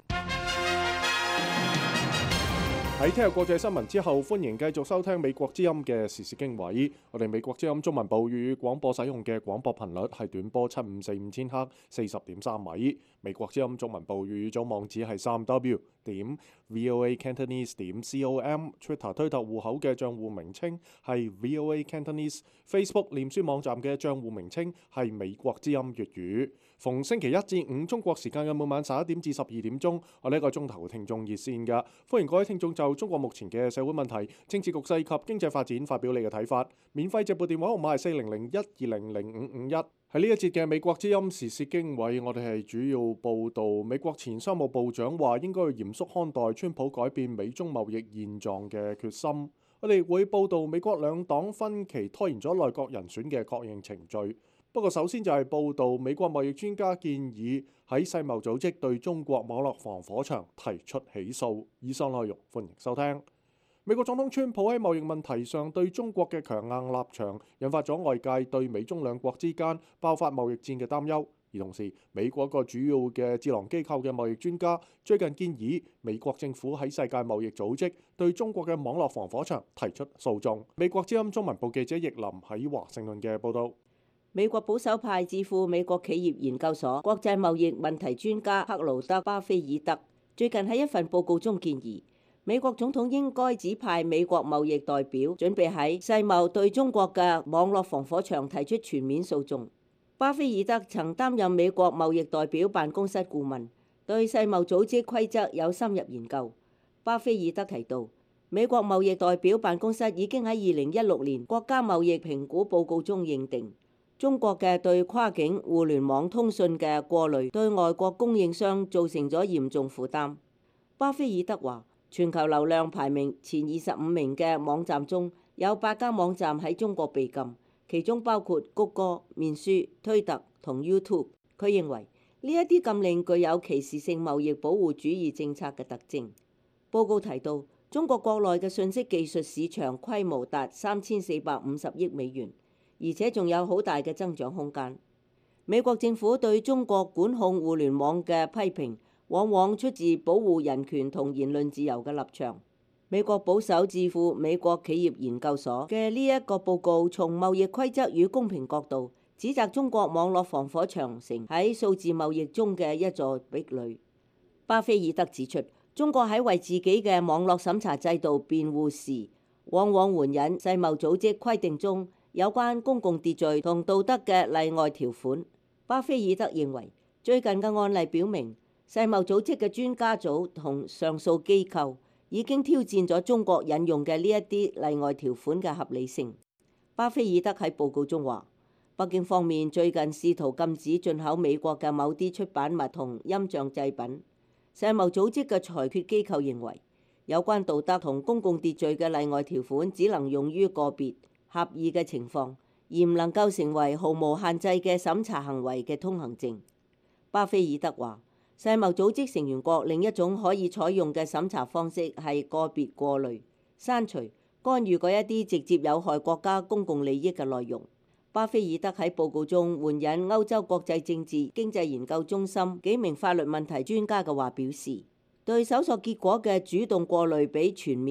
喺聽日國際新聞之後，歡迎繼續收聽美國之音嘅時事經緯。我哋美國之音中文部粵語廣播使用嘅廣播頻率係短波七五四五千赫，四十點三米。美國之音中文部粵語組網址係三 w 點 voa cantonese 點 com。Twitter 推特戶口嘅賬戶名稱係 voa cantonese。Facebook 臉書網站嘅賬戶名稱係美國之音粵語。逢星期一至五中國時間嘅每晚十一點至十二點鐘，我呢一個鐘頭聽眾熱線㗎，歡迎各位聽眾就中國目前嘅社會問題、政治局勢及經濟發展發表你嘅睇法。免費直撥電話號碼係四零零一二零零五五一。喺呢一節嘅美國之音時事經緯，我哋係主要報導美國前商務部長話應該要嚴肅看待川普改變美中貿易現狀嘅決心。我哋會報導美國兩黨分歧拖延咗內閣人選嘅確認程序。不過首先就係報導美國貿易專家建議喺世貿組織對中國網絡防火牆提出起訴。以上內容歡迎收聽。美國總統川普喺貿易問題上對中國嘅強硬立場，引發咗外界對美中兩國之間爆發貿易戰嘅擔憂。而同時，美國一個主要嘅智囊機構嘅貿易專家最近建議美國政府喺世界貿易組織對中國嘅網絡防火牆提出訴訟。美國之音中文部記者易林喺華盛頓嘅報導。 美國保守派智庫美國企業研究所國際貿易問題專家克勞德·巴菲爾德最近喺一份報告中建議，美國總統應該指派美國貿易代表，準備喺世貿對中國嘅網絡防火牆提出全面訴訟。巴菲爾德曾擔任美國貿易代表辦公室顧問，對世貿組織規則有深入研究。巴菲爾德提到，美國貿易代表辦公室已經喺二零一六年國家貿易評估報告中認定，中國嘅對跨境互聯網通訊嘅過濾對外國供應商造成咗嚴重負擔。巴菲爾德話，全球流量排名前二十五名嘅網站中有八家網站喺中國被禁，其中包括谷歌、面書、推特同 YouTube。佢認為呢一啲禁令具有歧視性貿易保護主義政策嘅特徵。報告提到，中國國內嘅信息技術市場規模達三千四百五十億美元。而且仲有好大嘅增長空間。美國政府對中國管控互聯網嘅批評，往往出自保護人權同言論自由嘅立場。美國保守智庫美國企業研究所嘅呢一個報告，從貿易規則與公平角度，指責中國網絡防火牆成喺數字貿易中嘅一座壁壘。巴菲爾德指出，中國喺為自己嘅網絡審查制度辯護時，往往援引世貿組織規定中有關公共秩序同道德嘅例外條款。巴菲爾德認為，最近嘅案例表明，世貿組織嘅專家組同上訴機構已經挑戰咗中國引用嘅呢一啲例外條款嘅合理性。巴菲爾德喺報告中話，北京方面最近試圖禁止進口美國嘅某啲出版物同音像製品。世貿組織嘅裁決機構認為，有關道德同公共秩序嘅例外條款只能用於個別合意嘅情況，而唔能夠成為毫無限制嘅審查行為嘅通行證。巴菲爾德話，世貿組織成員國另一種可以採用嘅審查方式係個別過濾、刪除、干預嗰一啲直接有害國家公共利益嘅內容。巴菲爾德喺報告中援引歐洲國際政治經濟研究中心幾名法律問題專家嘅話表示，對搜索結果嘅主動過濾比全面、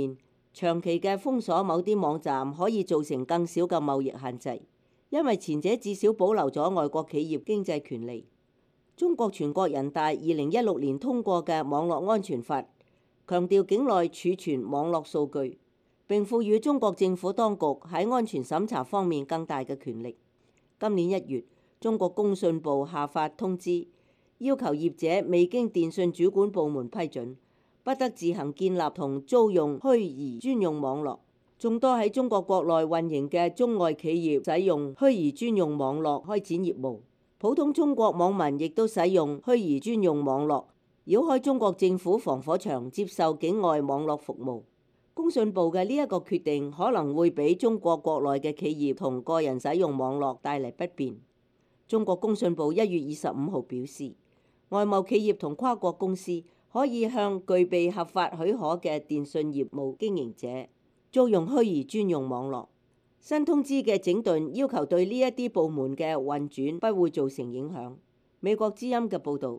長期嘅封鎖某啲網站可以造成更少嘅貿易限制，因為前者至少保留咗外國企業經濟權利。中國全國人大二零一六年通過嘅網絡安全法，強調境內儲存網絡數據，並賦予中國政府當局喺安全審查方面更大嘅權力。今年一月，中國工信部下發通知，要求業者未經電信主管部門批准，不得自行建立同租用虛擬專用網絡。眾多喺中國國內運營嘅中外企業使用虛擬專用網絡開展業務，普通中國網民亦都使用虛擬專用網絡，繞開中國政府防火牆，接受境外網絡服務。工信部嘅呢一個決定可能會俾中國國內嘅企業同個人使用網絡帶嚟不便。中國工信部一月二十五號表示，外貿企業同跨國公司可以向具備合法許可嘅電信業務經營者租用虛擬專用網絡。新通知嘅整頓要求對呢一啲部門嘅運轉不會造成影響。美國之音嘅報導。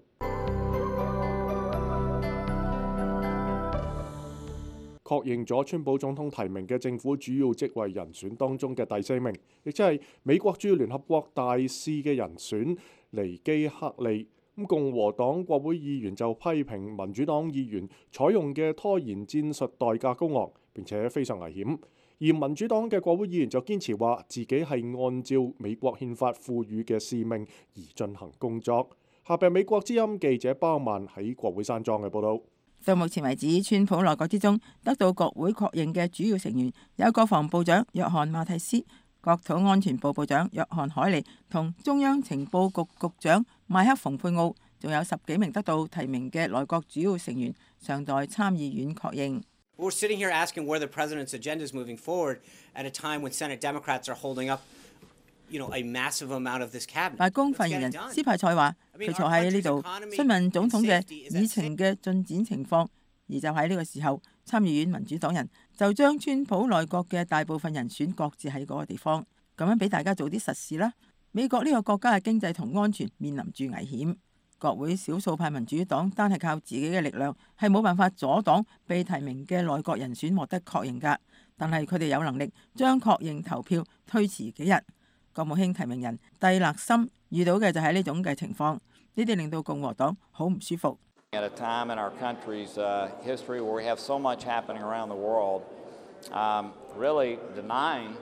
確認咗川普總統提名嘅政府主要職位人選當中嘅第四名，亦即係美國駐聯合國大使嘅人選尼基克利。咁共和黨國會議員就批評民主黨議員採用嘅拖延戰術代價高昂，並且非常危險。而民主黨嘅國會議員就堅持話自己係按照美國憲法賦予嘅使命而進行工作。下邊美國之音記者包曼喺國會山莊嘅報導。 到目前為止，川普內閣之中得到國會確認嘅主要成員有國防部長約翰馬蒂斯、國土安全部部長約翰海利同中央情報局局長邁克蓬佩奧，仲有十幾名得到提名嘅內閣主要成員尚待參議院確認。 We're sitting here asking where the president's agenda is moving forward at a time when Senate Democrats are holding up, you know, a massive amount of this cabinet. 白宮發言人斯派塞話：佢坐喺呢度詢問總統嘅議程嘅進展情況，而就喺呢個時候，參議院民主黨人就將川普內閣嘅大部分人選擱置喺嗰個地方，咁樣俾大家做啲實事啦。美國呢個國家嘅經濟同安全面臨住危險。國會少數派民主黨單係靠自己嘅力量係冇辦法阻擋被提名嘅內閣人選獲得確認㗎，但係佢哋有能力將確認投票推遲幾日。國務卿提名人蒂勒森遇到嘅就係呢種嘅情況，呢啲令到共和黨好唔舒服。 At a time in our country's uh, history where we have so much happening around the world, um, really denying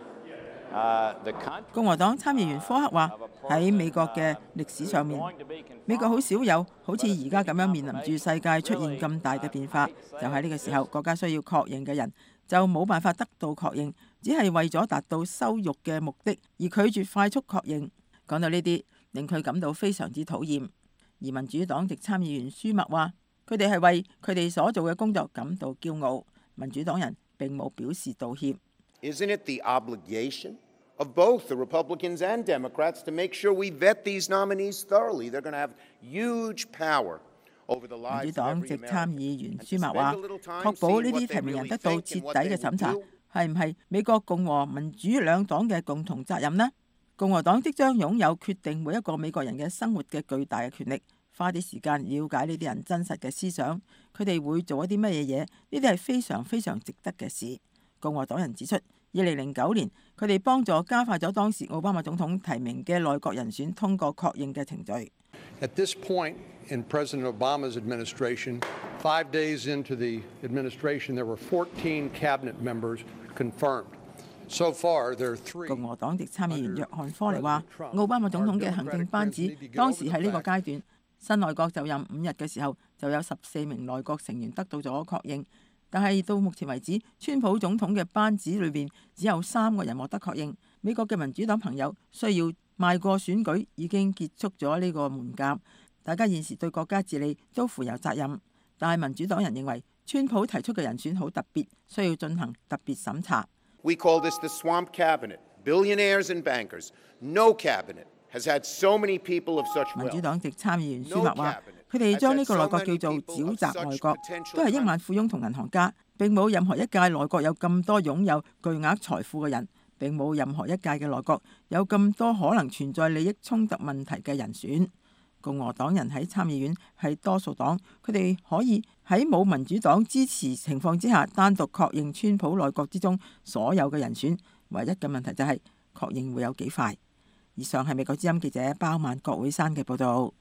uh, the country. 共和黨參議員科克話：喺美國嘅歷史上面，美國好少有好似而家咁樣面臨住世界出現咁大嘅變化。就喺呢個時候，國家需要確認嘅人就冇辦法得到確認，只係為咗達到羞辱嘅目的而拒絕快速確認。講到呢啲，令佢感到非常之討厭。而民主黨籍參議員舒默話：佢哋係為佢哋所做嘅工作感到驕傲。民主黨人並冇表示道歉。 Isn't it the obligation of both the Republicans and Democrats to make sure we vet these nominees thoroughly? They're going to have huge power over the lives of every American. 民主黨籍參議員舒默話：確保呢啲提名人得到徹底嘅審查，係唔係美國共和民主兩黨嘅共同責任呢？共和黨即將擁有決定每一個美國人嘅生活嘅巨大嘅權力，花啲時間了解呢啲人真實嘅思想，佢哋會做一啲乜嘢嘢？呢啲係非常非常值得嘅事。共和黨人指出，二零零九年佢哋幫助加快咗當時奧巴馬總統提名嘅內閣人選通過確認嘅程序。 At this point in President Obama's administration, five days into the administration, there were fourteen cabinet members confirmed. So far, there are three. 共和黨籍參議員約翰科尼話：奧巴馬總統嘅行政班子當時喺呢個階段，新內閣就任五日嘅時候，就有十四名內閣成員得到咗確認。但係到目前為止，川普總統嘅班子裏邊只有三個人獲得確認。美國嘅民主黨朋友需要邁過選舉已經結束咗呢個門檻，大家現時對國家治理都負有責任。但係民主黨人認為，川普提出嘅人選好特別，需要進行特別審查。 We call this the swamp cabinet. Billionaires and bankers. No cabinet has had so many people of such wealth. 民主黨籍參議員舒默話：佢哋將呢個內閣叫做沼澤內閣，都係億萬富翁同銀行家，並冇任何一屆內閣有咁多擁有巨額財富嘅人，並冇任何一屆嘅內閣有咁多可能存在利益衝突問題嘅人選。 共和黨人喺參議院係多數黨，佢哋可以喺冇民主黨支持情況之下，單獨確認川普內閣之中所有嘅人選。唯一嘅問題就係確認會有幾快。以上係美國之音記者包曼郭會山嘅報導。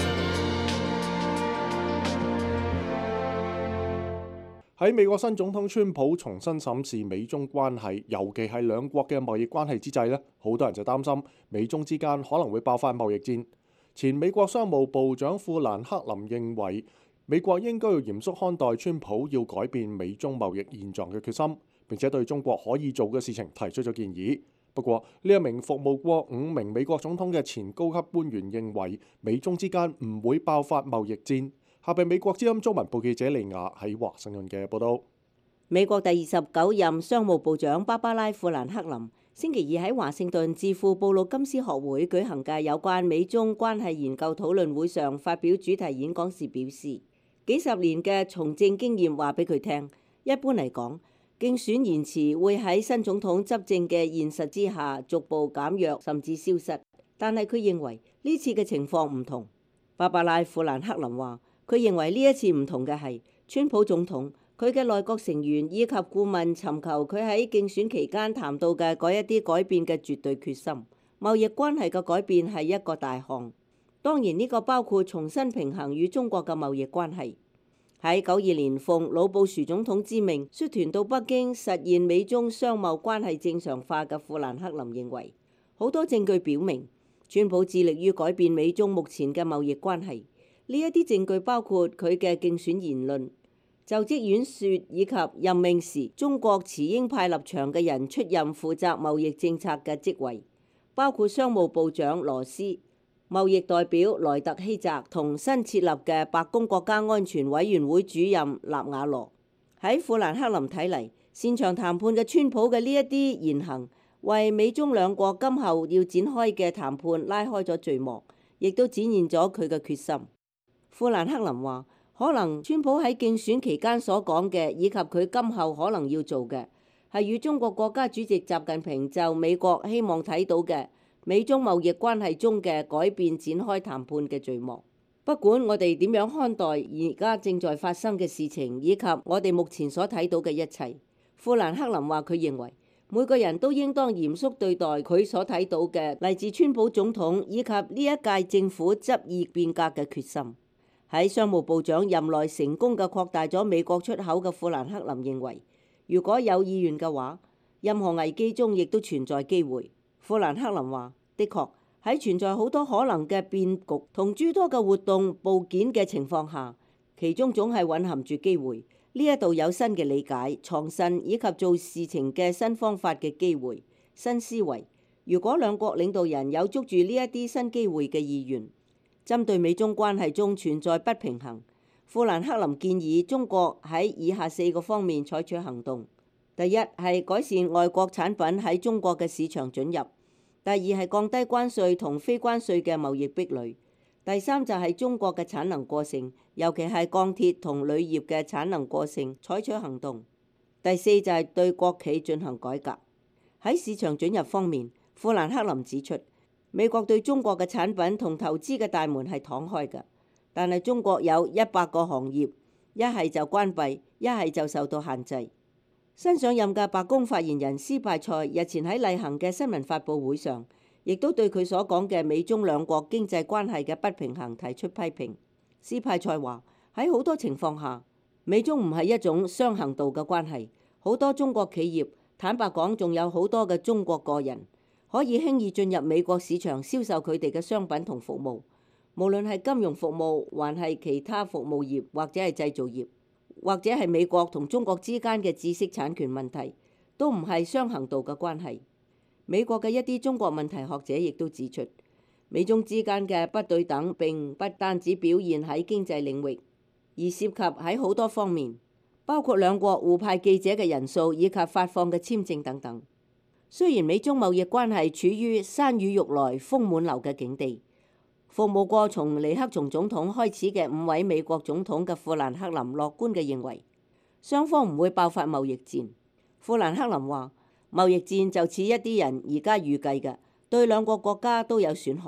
喺美國新總統川普重新審視美中關係，尤其係兩國嘅貿易關係之際呢，好多人就擔心美中之間可能會爆發貿易戰。前美國商務部長富蘭克林認為，美國應該要嚴肅看待川普要改變美中貿易現狀嘅決心，並且對中國可以做嘅事情提出咗建議。不過呢一名服務過五名美國總統嘅前高級官員認為，美中之間唔會爆發貿易戰。下邊美國之音中文部記者利亞喺華盛頓嘅報道。 美國第二十九任商務部長芭芭拉富蘭克林星期二喺華盛頓智庫布魯金斯學會舉行嘅有關美中關係研究討論會上發表主題演講時表示，幾十年嘅從政經驗話俾佢聽，一般嚟講，競選延遲會喺新總統執政嘅現實之下逐步減弱甚至消失。但係佢認為呢次嘅情況唔同。芭芭拉富蘭克林話，佢認為呢一次唔同嘅係川普總統佢嘅內閣成員以及顧問尋求佢喺競選期間談到嘅嗰一啲改變嘅絕對決心。貿易關係嘅改變係一個大項，當然呢個包括重新平衡與中國嘅貿易關係。喺九二年奉老布殊總統之命率團到北京實現美中商貿關係正常化嘅富蘭克林認為，好多證據表明川普致力於改變美中目前嘅貿易關係。呢一啲證據包括佢嘅競選言論、就職演說以及任命時中國持鷹派立場嘅人出任負責貿易政策嘅職位，包括商務部長羅斯、貿易代表萊特希澤同新設立嘅白宮國家安全委員會主任納瓦羅。喺富蘭克林睇嚟，擅長談判嘅川普嘅呢一啲言行，為美中兩國今後要展開嘅談判拉開咗序幕，亦都展現咗佢嘅決心。富蘭克林話，可能川普喺競選期間所講嘅，以及佢今後可能要做嘅，係與中國國家主席習近平就美國希望睇到嘅美中貿易關係中嘅改變展開談判嘅序幕。不管我哋點樣看待而家正在發生嘅事情，以及我哋目前所睇到嘅一切，富蘭克林話佢認為每個人都應當嚴肅對待佢所睇到嘅嚟自川普總統以及呢一屆政府執意變革嘅決心。喺商務部長任內成功嘅擴大咗美國出口嘅富蘭克林認為，如果有意願嘅話，任何危機中亦都存在機會。富蘭克林話，的確喺存在好多可能嘅變局同諸多嘅活動部件嘅情況下，其中總係蘊含住機會。呢一度有新嘅理解、創新以及做事情嘅新方法嘅機會、新思維。如果兩國領導人有捉住呢一啲新機會嘅意願，針對美中關係中存在不平衡，富蘭克林建議中國喺以下四個方面採取行動。第一係改善外國產品喺中國嘅市場准入；第二係降低關稅同非關稅嘅貿易壁壘；第三就係中國嘅產能過剩，尤其係鋼鐵同鋁業嘅產能過剩，採取行動；第四就係對國企進行改革。喺市場准入方面，富蘭克林指出，美國對中國嘅產品同投資嘅大門係敞開嘅，但係中國有一百個行業，一係就關閉，一係就受到限制。新上任嘅白宮發言人斯派塞日前喺例行嘅新聞發佈會上，亦都對佢所講嘅美中兩國經濟關係嘅不平衡提出批評。斯派塞話，喺好多情況下，美中唔係一種雙向度嘅關係，好多中國企業，坦白講仲有好多嘅中國個人，可以輕易進入美國市場銷售佢哋嘅商品同服務，無論係金融服務，還係其他服務業，或者係製造業，或者係美國同中國之間嘅知識產權問題，都唔係雙行道嘅關係。美國嘅一啲中國問題學者亦都指出，美中之間嘅不對等並不單止表現喺經濟領域，而涉及喺好多方面，包括兩國互派記者嘅人數以及發放嘅簽證等等。雖然美中貿易關係處於山雨欲來風滿樓嘅境地，服務過從尼克松總統開始嘅五位美國總統嘅富蘭克林樂觀嘅認為，雙方唔會爆發貿易戰。富蘭克林話，貿易戰就似一啲人而家預計嘅，對兩個國家都有損害，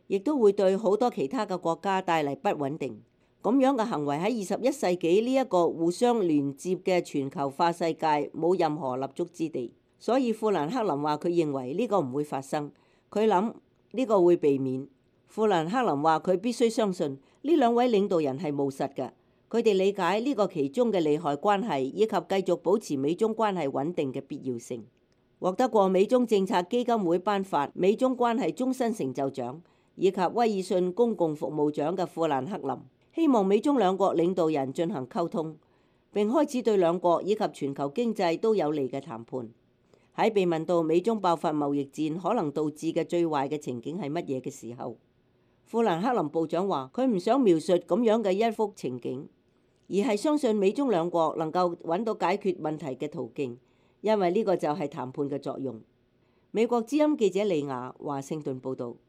亦都會對好多其他嘅國家帶嚟不穩定。咁樣嘅行為喺二十一世紀呢一個互相連接嘅全球化世界冇任何立足之地。所以富蘭克林話佢認為呢個唔會發生，佢諗呢個會避免。富蘭克林話佢必須相信呢兩位領導人係務實嘅，佢哋理解呢個其中嘅利害關係以及繼續保持美中關係穩定嘅必要性。獲得過美中政策基金會頒發美中關係終身成就獎以及威爾遜公共服務獎嘅富蘭克林，希望美中兩國領導人進行溝通，並開始對兩國以及全球經濟都有利嘅談判。喺被問到美中爆發貿易戰可能導致嘅最壞嘅情景係乜嘢嘅時候，富蘭克林部長話佢唔想描述咁樣嘅一幅情景，而係相信美中兩國能夠揾到解決問題嘅途徑，因為呢個就係談判嘅作用。美國之音記者李雅華盛頓報導。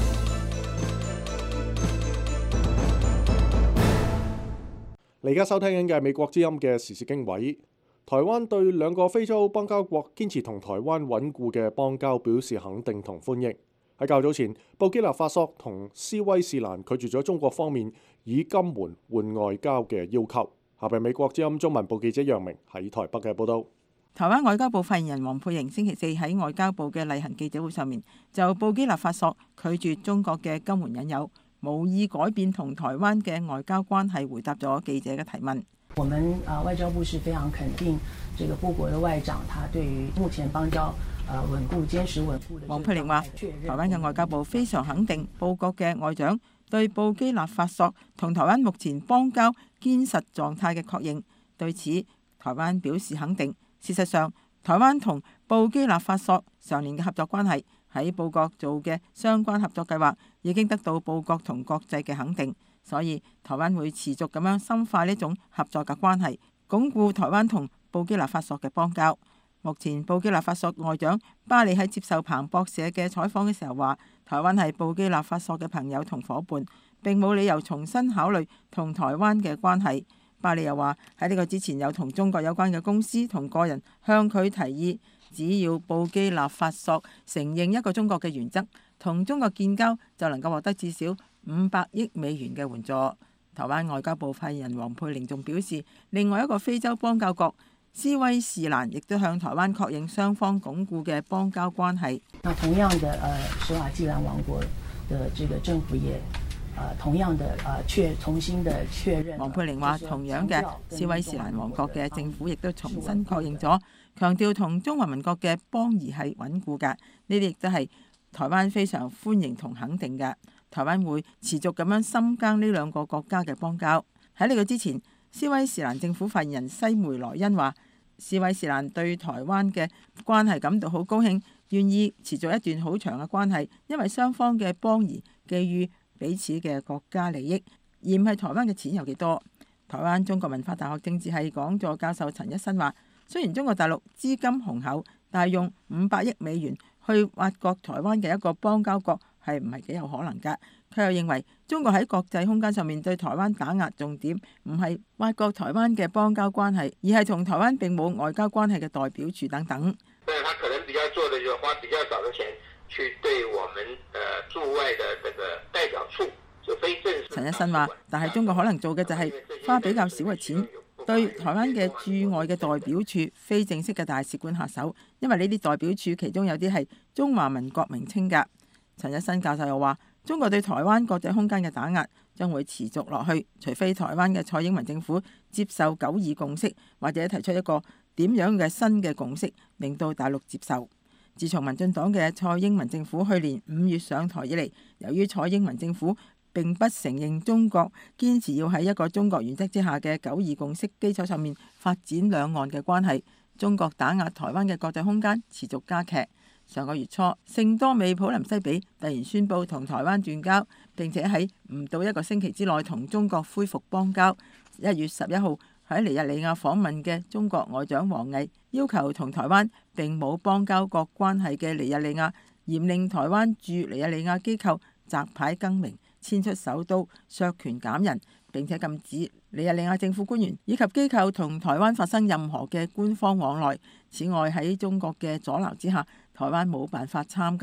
你而家收聽緊嘅係美國之音嘅時事經緯。台灣對兩個非洲邦交國堅持同台灣穩固嘅邦交表示肯定同歡迎。喺較早前，布基納法索同斯威士蘭拒絕咗中國方面以金援換外交嘅要求。下邊美國之音中文部記者楊明喺台北嘅報導。 台灣外交部發言人黃佩瑩星期四喺外交部嘅例行記者會上面，就布基納法索拒絕中國嘅金援引誘，無意改變同台灣嘅外交關係，回答咗記者嘅提問。 我們啊外交部是非常肯定這個布國的外長，他對於目前邦交啊穩固、堅實穩固的。 黃佩玲話：台灣嘅外交部非常肯定布國嘅外長對布基納法索同台灣目前邦交堅實狀態嘅確認，對此台灣表示肯定。事實上，台灣同布基納法索常年嘅合作關係，喺布國做嘅相關合作計劃已經得到布國同國際嘅肯定，所以台灣會持續咁樣深化呢種合作嘅關係，鞏固台灣同布基納法索嘅邦交。目前布基納法索外長巴里喺接受彭博社嘅採訪嘅時候話，台灣係布基納法索嘅朋友同伙伴，並冇理由重新考慮同台灣嘅關係。巴里又話喺呢個之前有同中國有關嘅公司同個人向佢提議，只要布基納法索承認一個中國嘅原則，同中國建交就能夠獲得至少五百億美元嘅援助。台灣外交部發言人黃佩玲仲表示，另外一個非洲邦交國斯威士蘭亦都向台灣確認雙方鞏固嘅邦交關係。 那同樣的，呃，史瓦濟蘭王國的這個政府也。同樣的確重新的確認。 黃佩玲話：同樣嘅斯威士蘭王國嘅政府亦都重新確認咗，強調同中華民國嘅邦誼係穩固嘅。呢啲亦都係台灣非常歡迎同肯定嘅。台灣會持續咁樣深耕呢兩個國家嘅邦交。喺呢個之前，斯威士蘭政府發言人西梅萊恩話：斯威士蘭對台灣嘅關係感到好高興，願意持續一段好長嘅關係，因為雙方嘅邦誼基於彼此嘅國家利益，而唔係台灣嘅錢有幾多。台灣中國文化大學政治系講座教授陳一新話：雖然中國大陸資金雄厚，但係用五百億美元去挖角台灣嘅一個邦交國係唔係幾有可能㗎？佢又認為中國喺國際空間上面對台灣打壓重點唔係挖角台灣嘅邦交關係，而係同台灣並冇外交關係嘅代表處等等。 但係他可能比較做的就花比較少的錢去對我們誒駐外的這個代表處就非正式。 陳一新話，但係中國可能做嘅就係花比較少嘅錢對台灣嘅駐外嘅代表處、非正式嘅大使館下手，因為呢啲代表處其中有啲係中華民國名稱㗎。陳一新教授又話，中國對台灣國際空間嘅打壓將會持續落去，除非台灣嘅蔡英文政府接受九二共識，或者提出一個點樣嘅新嘅共識，令到大陸接受。自從民進黨嘅蔡英文政府去年五月上台以嚟，由於蔡英文政府並不承認中國堅持要喺一個中國原則之下嘅九二共識基礎上面發展兩岸嘅關係，中國打壓台灣嘅國際空間持續加劇。上個月初，聖多美普林西比突然宣布同台灣斷交，並且喺唔到一個星期之內同中國恢復邦交。一月十一號喺尼日利亞訪問嘅中國外長王毅要求同台灣並冇邦交國關係嘅尼日利亞嚴令台灣駐尼日利亞機構摘牌更名、遷出首都、削權減人，並且禁止尼日利亞政府官員以及機構同台灣發生任何嘅官方往來。此外，喺中國嘅阻撓之下，台灣冇辦法參加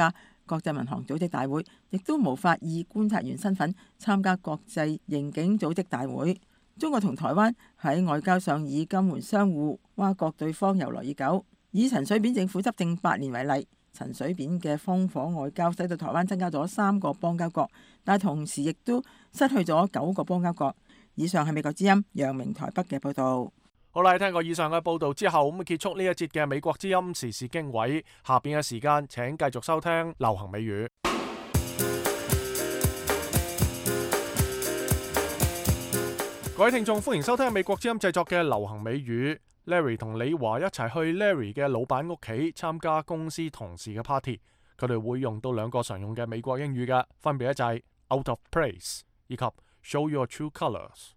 國際民航組織大會，亦都無法以觀察員身份參加國際刑警組織大會。中國同台灣喺外交上以金援相互，挖角對方由來已久。以陳水扁政府執政八年為例，陳水扁嘅烽火外交使到台灣增加咗三個邦交國，但同時亦都失去咗九個邦交國。以上係美國之音楊明台北嘅報導。 好啦，聽過以上嘅報導之後，咁結束呢一節嘅美國之音時事經緯。下邊嘅時間請繼續收聽流行美語。各位聽眾，歡迎收聽美國之音製作嘅流行美語。Larry 同李華一齊去 Larry 嘅老闆屋企參加公司同事嘅 party， 佢哋會用到兩個常用嘅美國英語嘅，分別就係 out of place 以及 show your true colors。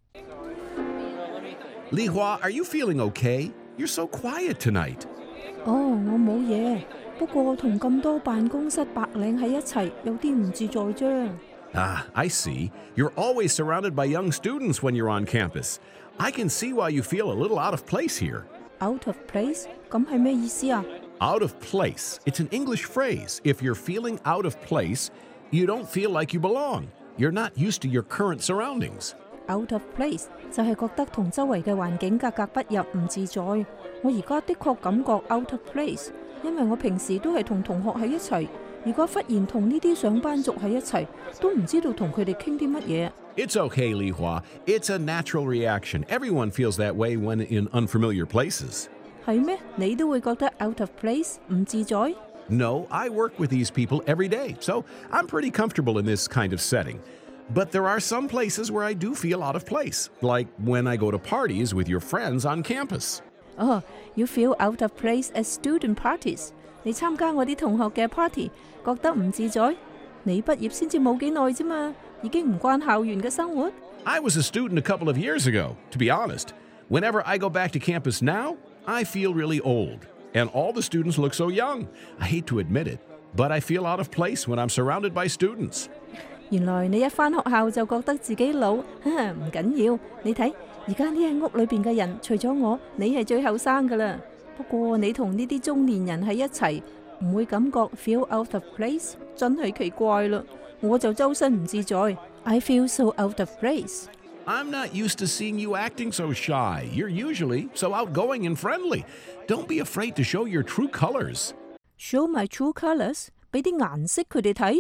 李華 ，Are you feeling okay? You're so quiet tonight. 哦，我冇嘢，不過同咁多辦公室白領喺一齊，有啲唔自在啫。 Ah, I see. You're always surrounded by young students when you're on campus. I can see why you feel a little out of place here. Out of place? 咁係咩意思啊？ Out of place. It's an English phrase. If you're feeling out of place, you don't feel like you belong. You're not used to your current surroundings. Out of place 就係覺得同周圍嘅環境格格不入，唔自在。我而家的確感覺 out of place， 因為我平時都係同同學喺一齊，如果忽然同呢啲上班族喺一齊，都唔知道同佢哋傾啲乜嘢。 It's okay, Li Hua. It's a natural reaction. Everyone feels that way when in unfamiliar places. 係咩？你都會覺得 out of place 唔自在？ No, I work with these people every day, so I'm pretty comfortable in this kind of setting. But there are some places where I do feel out of place, like when I go to parties with your friends on campus. Oh, you feel out of place at student parties. 你參加我啲同學嘅 party， 覺得唔自在？你畢業先至冇幾耐啫嘛，已經唔慣校園嘅生活。 I was a student a couple of years ago, to be honest. Whenever I go back to campus now, I feel really old. And all the students look so young. I hate to admit it, but I feel out of place when I'm surrounded by students. 原來你一返學校就覺得自己老，唔緊要。你睇而家呢間屋裏邊嘅人，除咗我，你係最後生噶啦。不過你同呢啲中年人喺一齊，唔會感覺 feel out of place， 真係奇怪啦。我就周身唔自在 ，I feel so out of place。 I'm not used to seeing you acting so shy. You're usually so outgoing and friendly. Don't be afraid to show your true colors. Show my true colors？ 俾啲顏色佢哋睇。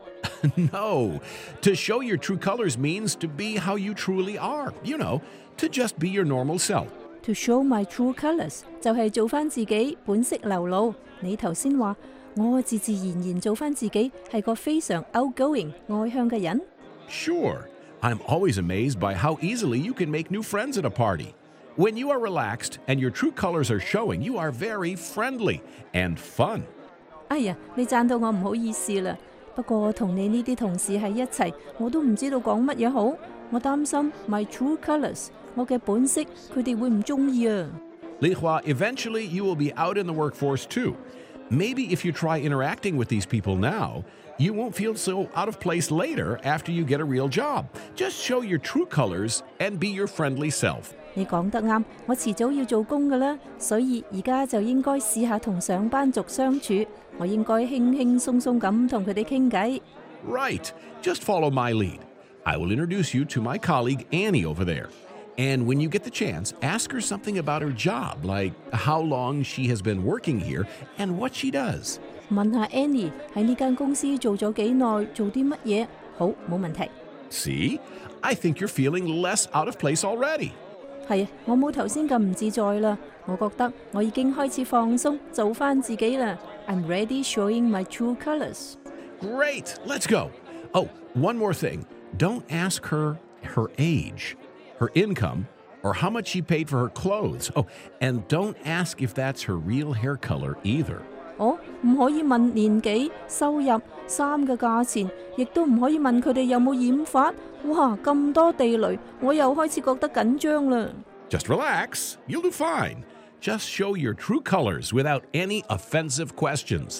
No, to show your true colors means to be how you truly are. You know, to just be your normal self. To show my true colors 就係做翻自己，本色流露。你頭先話我自自然然做翻自己，係個非常 outgoing 外向嘅人。 Sure, I'm always amazed by how easily you can make new friends at a party. When you are relaxed and your true colors are showing, you are very friendly and fun. 哎呀，你讚到我唔好意思啦。不過同你呢啲同事喺一齊，我都唔知道講乜嘢好。我擔心 my true colors， 我嘅本色，佢哋會唔中意啊。 Li Hua, eventually you will be out in the workforce too. Maybe if you try interacting with these people now, you won't feel so out of place later after you get a real job. Just show your true colors and be your friendly self. 你講得啱，我遲早要做工㗎啦，所以而家就應該試下同上班族相處。我應該輕輕鬆鬆咁同佢哋傾偈。 Right. Just follow my lead. I will introduce you to my colleague Annie over there. And when you get the chance, ask her something about her job, like how long she has been working here and what she does. 問下 Annie 喺呢間公司做咗幾耐，做啲乜嘢？好，冇問題。 See? I think you're feeling less out of place already. 係啊，我冇頭先咁唔自在啦。我覺得我已經開始放鬆，做返自己啦。I'm ready showing my true colors. Great, let's go. Oh, one more thing. Don't ask her her age, her income, or how much she paid for her clothes. Oh, and don't ask if that's her real hair color either. 哦，唔可以問年紀、收入、衫嘅價錢，亦都唔可以問佢哋有冇染髮。哇，咁多地雷，我又開始覺得緊張啦。 Just relax. You'll do fine. Just show your true colors without any offensive questions.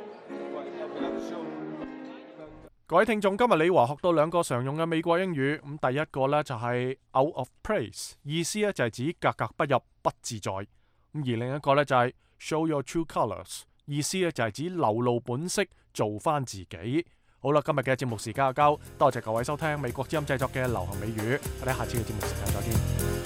各位聽眾，今日李華學到兩個常用嘅美國英語。咁第一個呢，就係 out of place， 意思呢就係指格格不入、不自在。咁而另一個呢，就係 show your true colors， 意思咧就係指流露本色，做翻自己。好啦，今日嘅節目時間就夠，多謝各位收聽美國之音製作嘅流行美語，我哋下次嘅節目時間再見。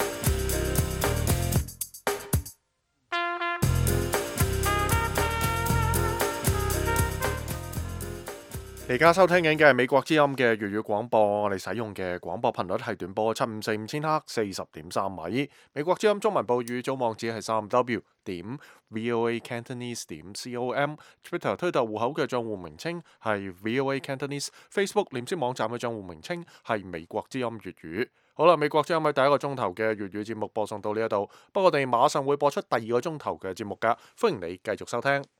而家收聽緊嘅係美國之音嘅粵語廣播，我哋使用嘅廣播頻率係短波七五四五千赫四十點三米。美國之音中文部語組網址係三 W 點 VOA Cantonese 點 com。Twitter 推特戶口嘅賬戶名稱係 VOA Cantonese。Facebook 臉書網站嘅賬戶名稱係美國之音粵語。好啦，美國之音喺第一個鐘頭嘅粵語節目播送到呢一度，不過我哋馬上會播出第二個鐘頭嘅節目㗎，歡迎你繼續收聽。